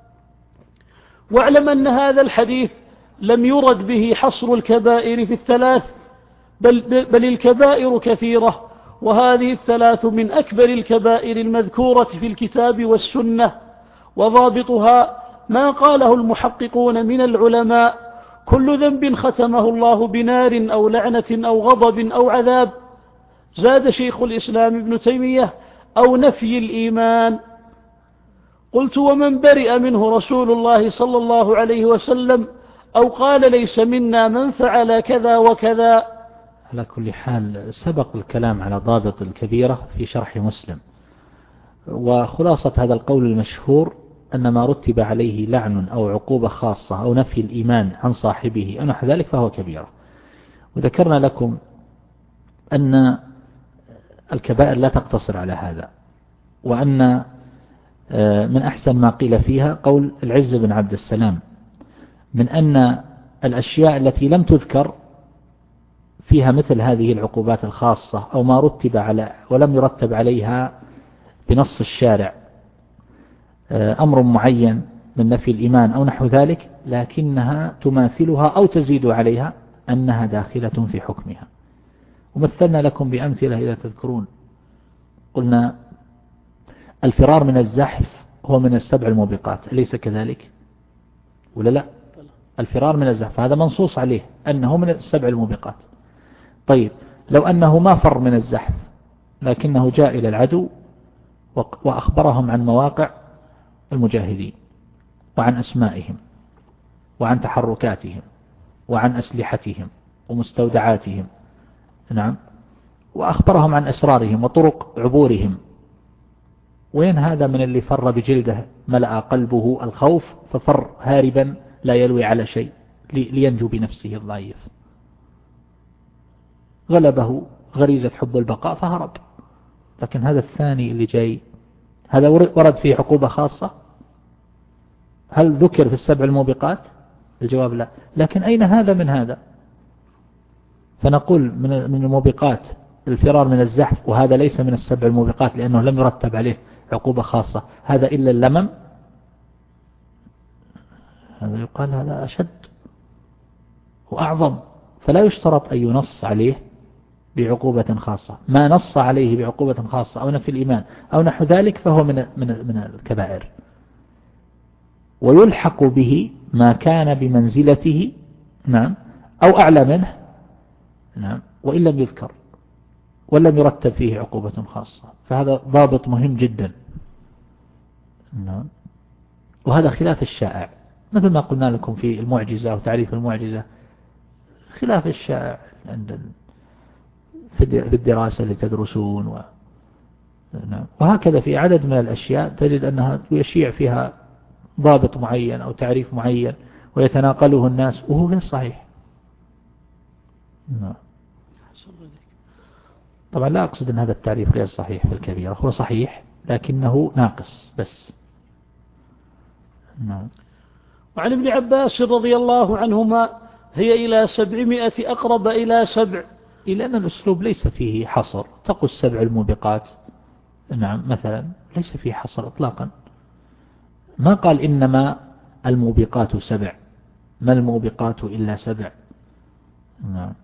واعلم أن هذا الحديث لم يرد به حصر الكبائر في الثلاث، بل, بل الكبائر كثيرة، وهذه الثلاث من أكبر الكبائر المذكورة في الكتاب والسنة. وضابطها ما قاله المحققون من العلماء: كل ذنب ختمه الله بنار أو لعنة أو غضب أو عذاب. زاد شيخ الإسلام ابن تيمية: أو نفي الإيمان. قلت: ومن برئ منه رسول الله صلى الله عليه وسلم، أو قال ليس منا من فعل كذا وكذا. على كل حال سبق الكلام على ضابط الكبيرة في شرح مسلم، وخلاصة هذا القول المشهور أن ما رتب عليه لعن أو عقوبة خاصة أو نفي الإيمان عن صاحبه أو نحو ذلك فهو كبيرة. وذكرنا لكم أن الكبائر لا تقتصر على هذا، وأن من أحسن ما قيل فيها قول العز بن عبد السلام، من أن الأشياء التي لم تذكر فيها مثل هذه العقوبات الخاصة أو ما رتب على ولم يرتب عليها بنص الشارع أمر معين من نفي الإيمان أو نحو ذلك، لكنها تماثلها أو تزيد عليها، أنها داخلة في حكمها. ومثلنا لكم بأمثلة إذا تذكرون، قلنا الفرار من الزحف هو من السبع الموبقات، أليس كذلك ولا لا؟ الفرار من الزحف هذا منصوص عليه أنه من السبع الموبقات. طيب لو أنه ما فر من الزحف لكنه جاء إلى العدو وأخبرهم عن مواقع المجاهدين وعن أسمائهم وعن تحركاتهم وعن أسلحتهم ومستودعاتهم، نعم، وأخبرهم عن أسرارهم وطرق عبورهم، وين هذا من اللي فر بجلده ملأ قلبه الخوف ففر هاربا لا يلوي على شيء لينجو بنفسه الضعيف، غلبه غريزة حب البقاء فهرب. لكن هذا الثاني اللي جاي هذا ورد فيه عقوبة خاصة؟ هل ذكر في السبع الموبقات؟ الجواب لا. لكن أين هذا من هذا؟ فنقول من الموبقات الفرار من الزحف، وهذا ليس من السبع الموبقات لأنه لم يرتب عليه عقوبة خاصة، هذا إلا اللمم. هذا يقال هذا أشد وأعظم، فلا يشترط أن ينص عليه بعقوبة خاصة. ما نص عليه بعقوبة خاصة أو نفي الإيمان أو نحو ذلك فهو من من من الكبائر، ويلحق به ما كان بمنزلته نعم أو أعلى منه نعم وإن لم يذكر ولم يرتب فيه عقوبة خاصة. فهذا ضابط مهم جدا نعم. وهذا خلاف الشائع، مثل ما قلنا لكم في المعجزة وتعريف المعجزة، خلاف الشائع عند في الدراسة اللي تدرسون و... نعم. وهكذا في عدد من الأشياء تجد أنها يشيع فيها ضابط معين أو تعريف معين ويتناقله الناس وهو غير صحيح. نعم. طبعا لا أقصد أن هذا التعريف غير صحيح في الكبيرة، هو صحيح لكنه ناقص بس. نعم. وعن ابن عباس رضي الله عنهما هي إلى سبعمائة أقرب إلى سبع، إلا أن الأسلوب ليس فيه حصر. تقول السبع الموبقات نعم مثلا ليس فيه حصر إطلاقا، ما قال إنما الموبقات سبع، ما الموبقات إلا سبع. نعم.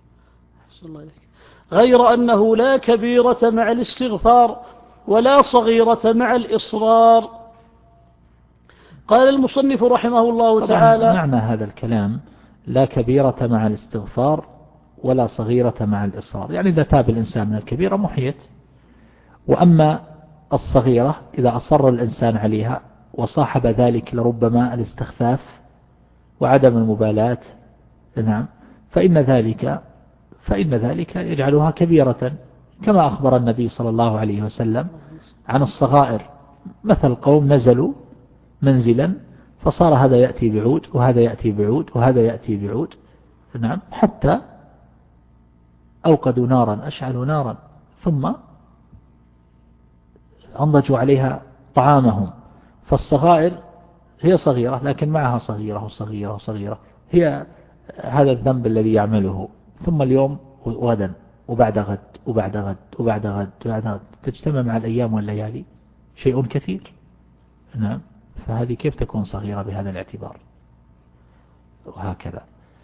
غير أنه لا كبيرة مع الاستغفار ولا صغيرة مع الإصرار. قال المصنف رحمه الله تعالى: معنى هذا الكلام لا كبيرة مع الاستغفار ولا صغيرة مع الإصرار، يعني إذا تاب الإنسان من الكبيرة محيت، وأما الصغيرة إذا أصر الإنسان عليها وصاحب ذلك لربما الاستخفاف وعدم المبالاة نعم فإن ذلك فإن ذلك يجعلها كبيرة، كما أخبر النبي صلى الله عليه وسلم عن الصغائر، مثل قوم نزلوا منزلا فصار هذا يأتي بعود وهذا يأتي بعود وهذا يأتي بعود نعم حتى أوقدوا نارا أشعلوا نارا ثم أنضجوا عليها طعامهم. فالصغائر هي صغيرة لكن معها صغيرة وصغيرة وصغيرة، هي هذا الذنب الذي يعمله، ثم اليوم وغدا وبعد غد وبعد غد وبعد غد وبعد غد تجتمع مع الأيام والليالي شيء كثير نعم. فهذه كيف تكون صغيرة بهذا الاعتبار؟ وهكذا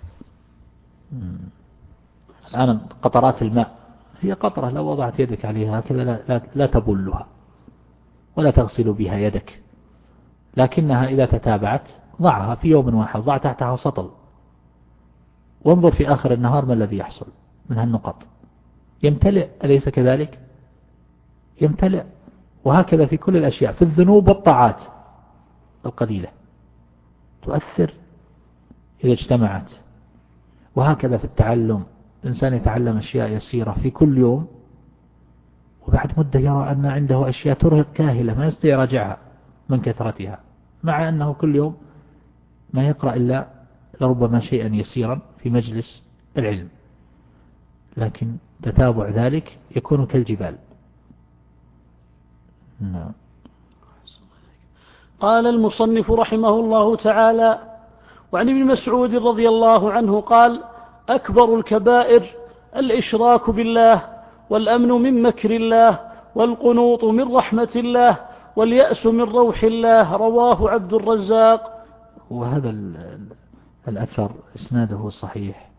الآن قطرات الماء هي قطرة لو وضعت يدك عليها هكذا لا, لا, لا تبلها ولا تغسل بها يدك، لكنها إذا تتابعت ضعها في يوم واحد، ضع تحتها سطل وانظر في آخر النهار ما الذي يحصل من هالنقط، يمتلئ أليس كذلك؟ يمتلئ. وهكذا في كل الأشياء، في الذنوب والطاعات القليلة تؤثر إذا اجتمعت. وهكذا في التعلم، الإنسان يتعلم أشياء يسيرة في كل يوم وبعد مدة يرى أن عنده أشياء ترهق كاهلة ما يستطيع يراجعها من كثرتها، مع أنه كل يوم ما يقرأ إلا لربما شيئا يسيرا في مجلس العلم، لكن تتابع ذلك يكون كالجبال. نعم. قال المصنف رحمه الله تعالى: وعن ابن مسعود رضي الله عنه قال: أكبر الكبائر الإشراك بالله، والأمن من مكر الله، والقنوط من رحمة الله، واليأس من روح الله. رواه عبد الرزاق. وهذا الأثر إسناده صحيح.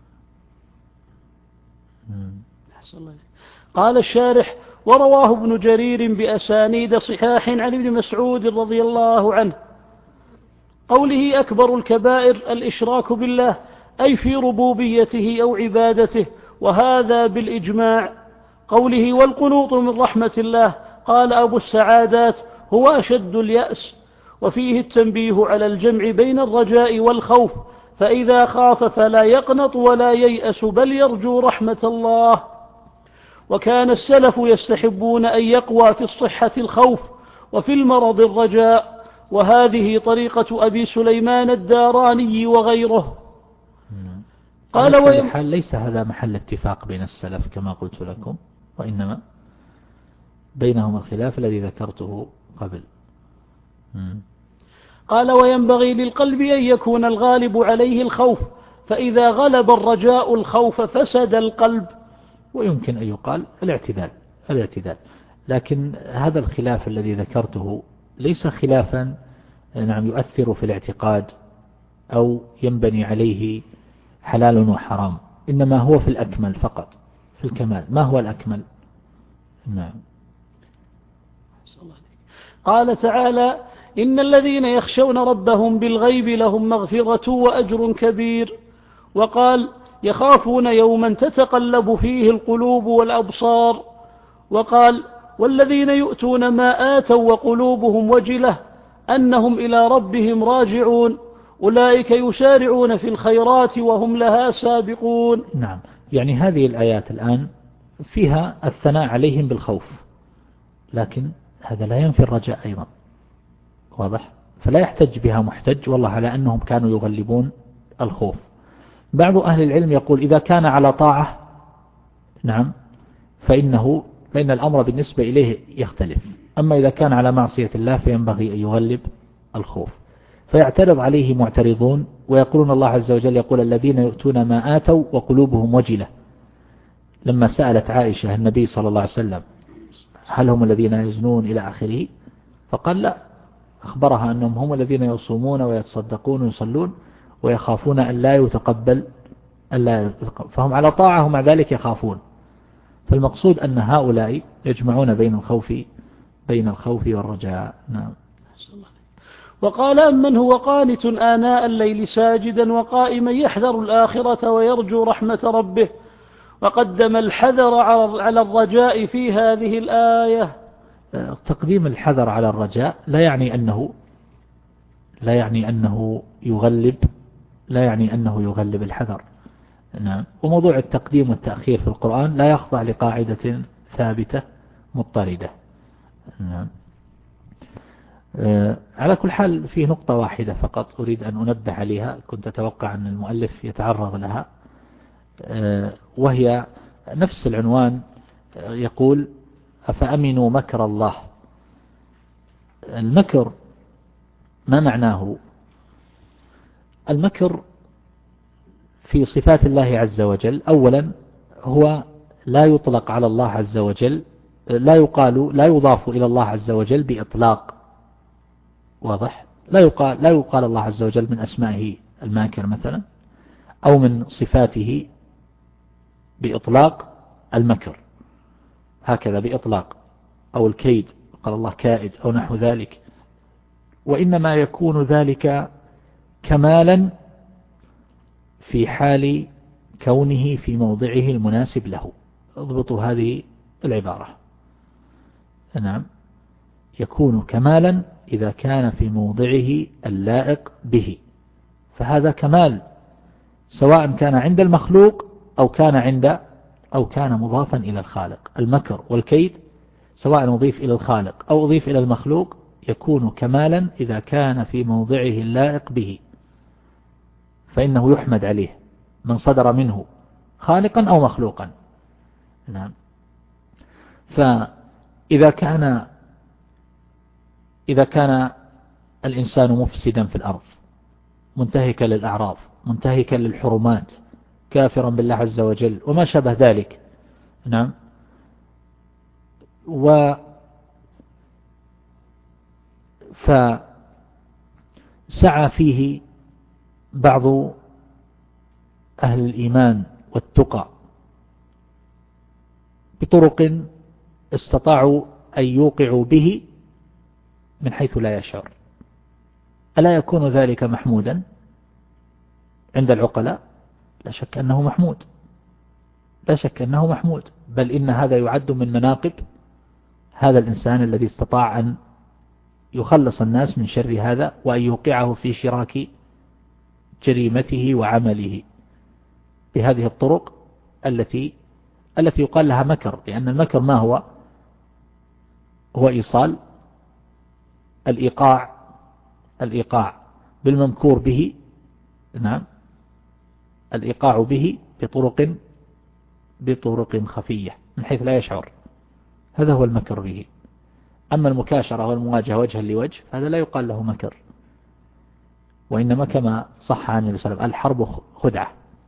قال الشارح: ورواه ابن جرير بأسانيد صحاح عن ابن مسعود رضي الله عنه. قوله أكبر الكبائر الإشراك بالله أي في ربوبيته أو عبادته، وهذا بالإجماع. قوله والقنوط من رحمة الله قال أبو السعادات: هو أشد اليأس. وفيه التنبيه على الجمع بين الرجاء والخوف، فإذا خاف فلا يقنط ولا ييأس بل يرجو رحمة الله. وكان السلف يستحبون أن يقوى في الصحة الخوف وفي المرض الرجاء، وهذه طريقة أبي سليمان الداراني وغيره. قال ويم... ليس هذا محل اتفاق بين السلف كما قلت لكم، وإنما بينهم الخلاف الذي ذكرته قبل. قال وينبغي للقلب أن يكون الغالب عليه الخوف، فإذا غلب الرجاء الخوف فسد القلب. ويمكن أن يقال الاعتدال الاعتدال لكن هذا الخلاف الذي ذكرته ليس خلافا نعم يؤثر في الاعتقاد أو ينبني عليه حلال وحرام، إنما هو في الأكمل فقط، في الكمال. ما هو الأكمل؟ نعم. قال تعالى إن الذين يخشون ربهم بالغيب لهم مغفرة وأجر كبير. وقال يخافون يوما تتقلب فيه القلوب والأبصار. وقال والذين يؤتون ما آتوا وقلوبهم وجلة أنهم إلى ربهم راجعون أولئك يسارعون في الخيرات وهم لها سابقون. نعم، يعني هذه الآيات الآن فيها الثناء عليهم بالخوف، لكن هذا لا ينفي الرجاء أيضا، واضح؟ فلا يحتج بها محتج والله على أنهم كانوا يغلبون الخوف. بعض أهل العلم يقول إذا كان على طاعة نعم فإنه فإن الأمر بالنسبة إليه يختلف، أما إذا كان على معصية الله فينبغي أن يغلب الخوف. فيعترض عليه معترضون ويقولون الله عز وجل يقول الذين يؤتون ما آتوا وقلوبهم وجلة. لما سألت عائشة النبي صلى الله عليه وسلم هل هم الذين يزنون إلى آخره، فقال لا، أخبرها أنهم هم الذين يصومون ويتصدقون ويصلون ويخافون أن لا يتقبل ألا يتقبل، فهم على طاعة ومع ذلك يخافون. فالمقصود أن هؤلاء يجمعون بين الخوف بين الخوف والرجاء. نعم. وقال أمن هو قانت آناء الليل ساجدا وقائما يحذر الآخرة ويرجو رحمة ربه، وقدم الحذر على الرجاء في هذه الآية. تقديم الحذر على الرجاء لا يعني أنه لا يعني أنه يغلب لا يعني أنه يغلب الحذر. نعم. وموضوع التقديم والتأخير في القرآن لا يخضع لقاعدة ثابتة مضطردة. نعم. أه على كل حال في نقطة واحدة فقط أريد أن أنبه عليها، كنت أتوقع أن المؤلف يتعرض لها، أه وهي نفس العنوان. يقول أفأمنوا مكر الله. المكر ما معناه؟ المكر في صفات الله عز وجل أولا هو لا يطلق على الله عز وجل، لا يقال لا يضاف إلى الله عز وجل بإطلاق، واضح؟ لا يقال لا يقال الله عز وجل من أسمائه الماكر مثلا، أو من صفاته بإطلاق المكر هكذا بإطلاق، أو الكيد قال الله كائد أو نحو ذلك، وإنما يكون ذلك كمالا في حال كونه في موضعه المناسب له. اضبطوا هذه العبارة. نعم. يكون كمالا إذا كان في موضعه اللائق به، فهذا كمال سواء كان عند المخلوق أو كان عند أو كان مضافا إلى الخالق. المكر والكيد سواء أضيف إلى الخالق أو أضيف إلى المخلوق يكون كمالا إذا كان في موضعه اللائق به، فإنه يحمد عليه من صدر منه خالقا أو مخلوقا. نعم. فإذا كان إذا كان الإنسان مفسدا في الأرض منتهكا للأعراض منتهكا للحرمات كافرا بالله عز وجل وما شابه ذلك، نعم، و فسعى فيه بعض أهل الإيمان والتقى بطرق استطاعوا أن يوقعوا به من حيث لا يشعر، ألا يكون ذلك محمودا عند العقلاء؟ لا شك أنه محمود، لا شك أنه محمود، بل إن هذا يعد من مناقب هذا الإنسان الذي استطاع أن يخلص الناس من شر هذا وأن يوقعه في شراك جريمته وعمله بهذه الطرق التي التي يقال لها مكر، لأن المكر ما هو؟ هو إيصال الإيقاع الإيقاع بالممكور به، نعم، الإيقاع به بطرق بطرق خفية من حيث لا يشعر، هذا هو المكر به. أما المكاشرة والمواجهة وجها لوجه هذا لا يقال له مكر، وإنما كما صح عن النبي صلى الله عليه وسلم الحرب خدعة،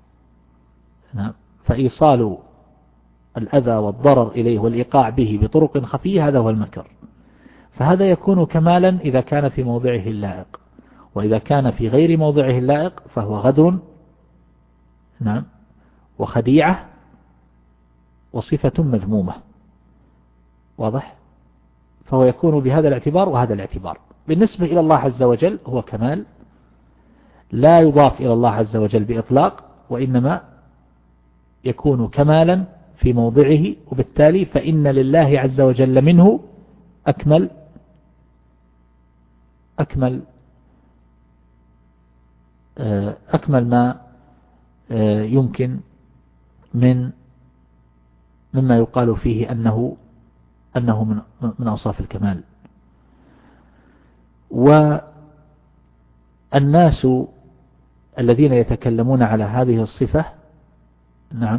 فإيصال الأذى والضرر إليه والإيقاع به بطرق خفية هذا هو المكر. فهذا يكون كمالا إذا كان في موضعه اللائق، وإذا كان في غير موضعه اللائق فهو غدر نعم وخديعة وصفة مذمومة. واضح؟ فهو يكون بهذا الاعتبار وهذا الاعتبار. بالنسبة إلى الله عز وجل هو كمال لا يضاف إلى الله عز وجل بإطلاق، وإنما يكون كمالا في موضعه، وبالتالي فإن لله عز وجل منه أكمل أكمل أكمل ما يمكن من مما يقال فيه أنه أنه من من أوصاف الكمال. والناس الذين يتكلمون على هذه الصفة نعم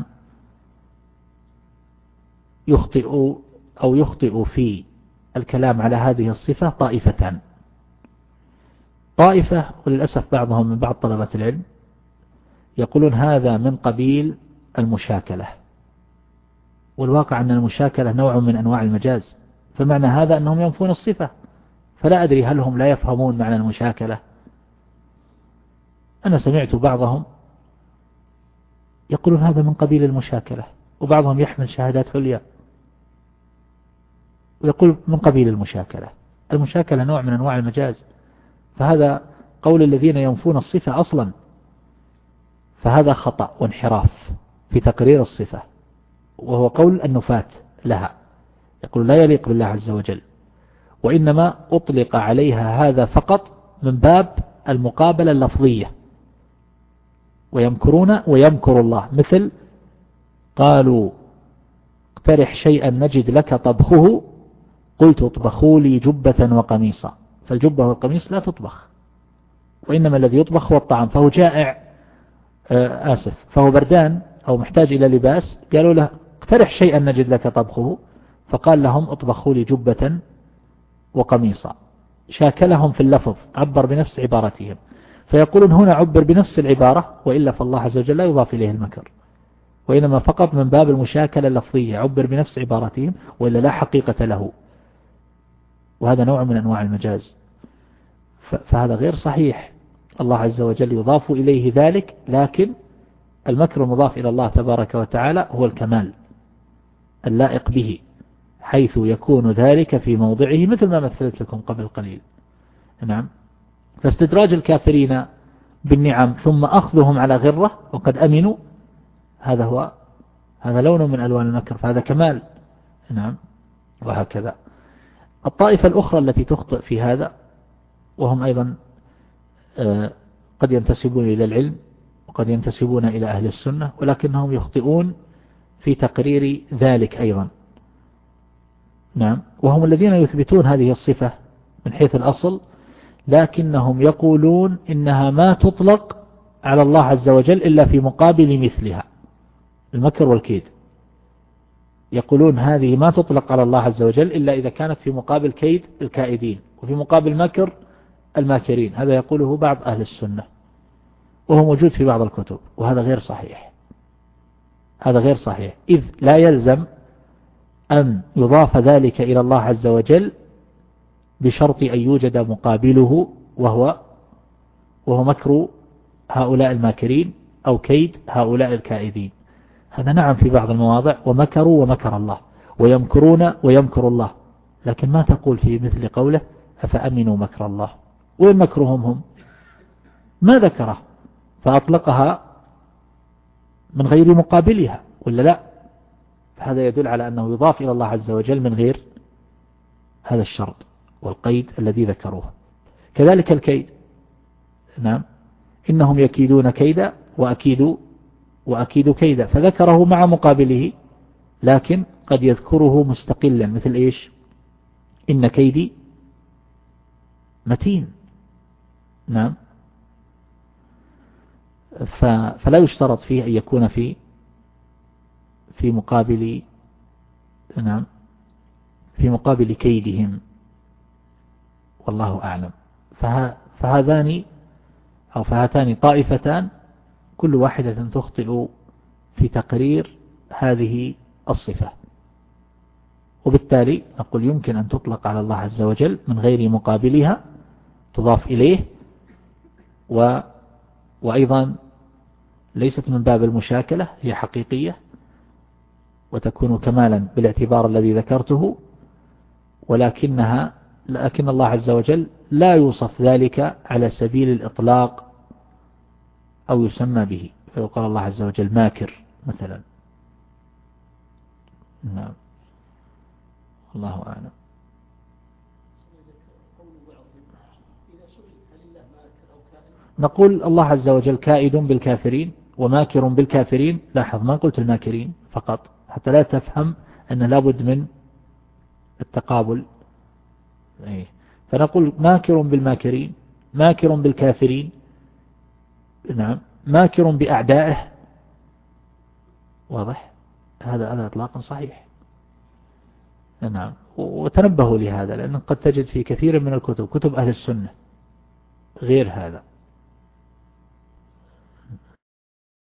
يخطئ أو يخطئ في الكلام على هذه الصفة طائفتان. طائفة وللأسف بعضهم من بعض طلبة العلم يقولون هذا من قبيل المشاكلة، والواقع أن المشاكلة نوع من أنواع المجاز، فمعنى هذا أنهم ينفون الصفة. فلا أدري هل هم لا يفهمون معنى المشاكلة. أنا سمعت بعضهم يقولون هذا من قبيل المشاكلة، وبعضهم يحمل شهادات عليا ويقول من قبيل المشاكلة. المشاكلة نوع من أنواع المجاز، فهذا قول الذين ينفون الصفة أصلا، فهذا خطأ وانحراف في تقرير الصفة، وهو قول النفاة لها، يقول لا يليق بالله عز وجل، وإنما أطلق عليها هذا فقط من باب المقابلة اللفظية. ويمكرون ويمكر الله، مثل قالوا اقترح شيئا نجد لك طبخه قلت اطبخوا لي جبة وقميصا، فالجبة والقميص لا تطبخ، وإنما الذي يطبخ هو الطعام. فهو جائع آه آسف فهو بردان أو محتاج إلى لباس، قالوا له اقترح شيئا نجد لك طبخه، فقال لهم اطبخوا لي جبة وقميصا. شاكلهم في اللفظ، عبر بنفس عبارتهم. فيقولون هنا عبر بنفس العبارة، وإلا فالله عز وجل لا يضاف إليه المكر، وإنما فقط من باب المشاكلة اللفظية، عبر بنفس عبارتهم وإلا لا حقيقة له، وهذا نوع من أنواع المجاز. فهذا غير صحيح. الله عز وجل يضاف إليه ذلك، لكن المكر المضاف إلى الله تبارك وتعالى هو الكمال اللائق به، حيث يكون ذلك في موضعه مثل ما مثلت لكم قبل قليل. نعم. فاستدراج الكافرين بالنعم ثم أخذهم على غرة وقد أمنوا، هذا هو هذا لون من ألوان المكر، فهذا كمال. نعم. وهكذا الطائفة الأخرى التي تخطئ في هذا، وهم أيضا قد ينتسبون إلى العلم وقد ينتسبون إلى أهل السنة، ولكنهم يخطئون في تقرير ذلك أيضا. نعم. وهم الذين يثبتون هذه الصفة من حيث الأصل، لكنهم يقولون إنها ما تطلق على الله عز وجل إلا في مقابل مثلها، المكر والكيد. يقولون هذه ما تطلق على الله عز وجل إلا إذا كانت في مقابل كيد الكائدين وفي مقابل مكر الماكرين. هذا يقوله بعض أهل السنة، وهو موجود في بعض الكتب، وهذا غير صحيح. هذا غير صحيح، إذ لا يلزم أن يضاف ذلك إلى الله عز وجل بشرط أن يوجد مقابله، وهو وهو مكر هؤلاء الماكرين أو كيد هؤلاء الكائدين. هذا نعم في بعض المواضع، ومكروا ومكر الله، ويمكرون ويمكر الله، لكن ما تقول في مثل قوله أفأمنوا مكر الله. وين مكرهم هم؟ ما ذكره، فأطلقها من غير مقابلها ولا لا؟ فهذا يدل على أنه يضاف إلى الله عز وجل من غير هذا الشرط والقيد الذي ذكروه. كذلك الكيد. نعم. إنهم يكيدون كيدا وأكيد وأكيد كيدا، فذكره مع مقابله، لكن قد يذكره مستقلا، مثل إيش؟ إن كيدي متين. نعم. فلا يشترط فيه أن يكون في في مقابل نعم في مقابل كيدهم، والله أعلم. فهذان أو فهاتان طائفتان كل واحدة تخطئ في تقرير هذه الصفة، وبالتالي نقول يمكن أن تطلق على الله عز وجل من غير مقابلها، تضاف إليه، و وأيضا ليست من باب المشاكلة، هي حقيقية وتكون كمالا بالاعتبار الذي ذكرته، ولكنها لكن الله عز وجل لا يوصف ذلك على سبيل الإطلاق أو يسمى به، فيقال الله عز وجل ماكر مثلا. نعم، الله أعلم. نقول الله عز وجل كائد بالكافرين وماكر بالكافرين. لاحظ ما قلت الماكرين فقط حتى لا تفهم أن لابد من التقابل. فنقول ماكر بالماكرين، ماكر بالكافرين، نعم، ماكر بأعدائه. واضح؟ هذا هذا إطلاق صحيح. نعم، وتنبهوا لهذا، لأن قد تجد في كثير من الكتب، كتب أهل السنة، غير هذا.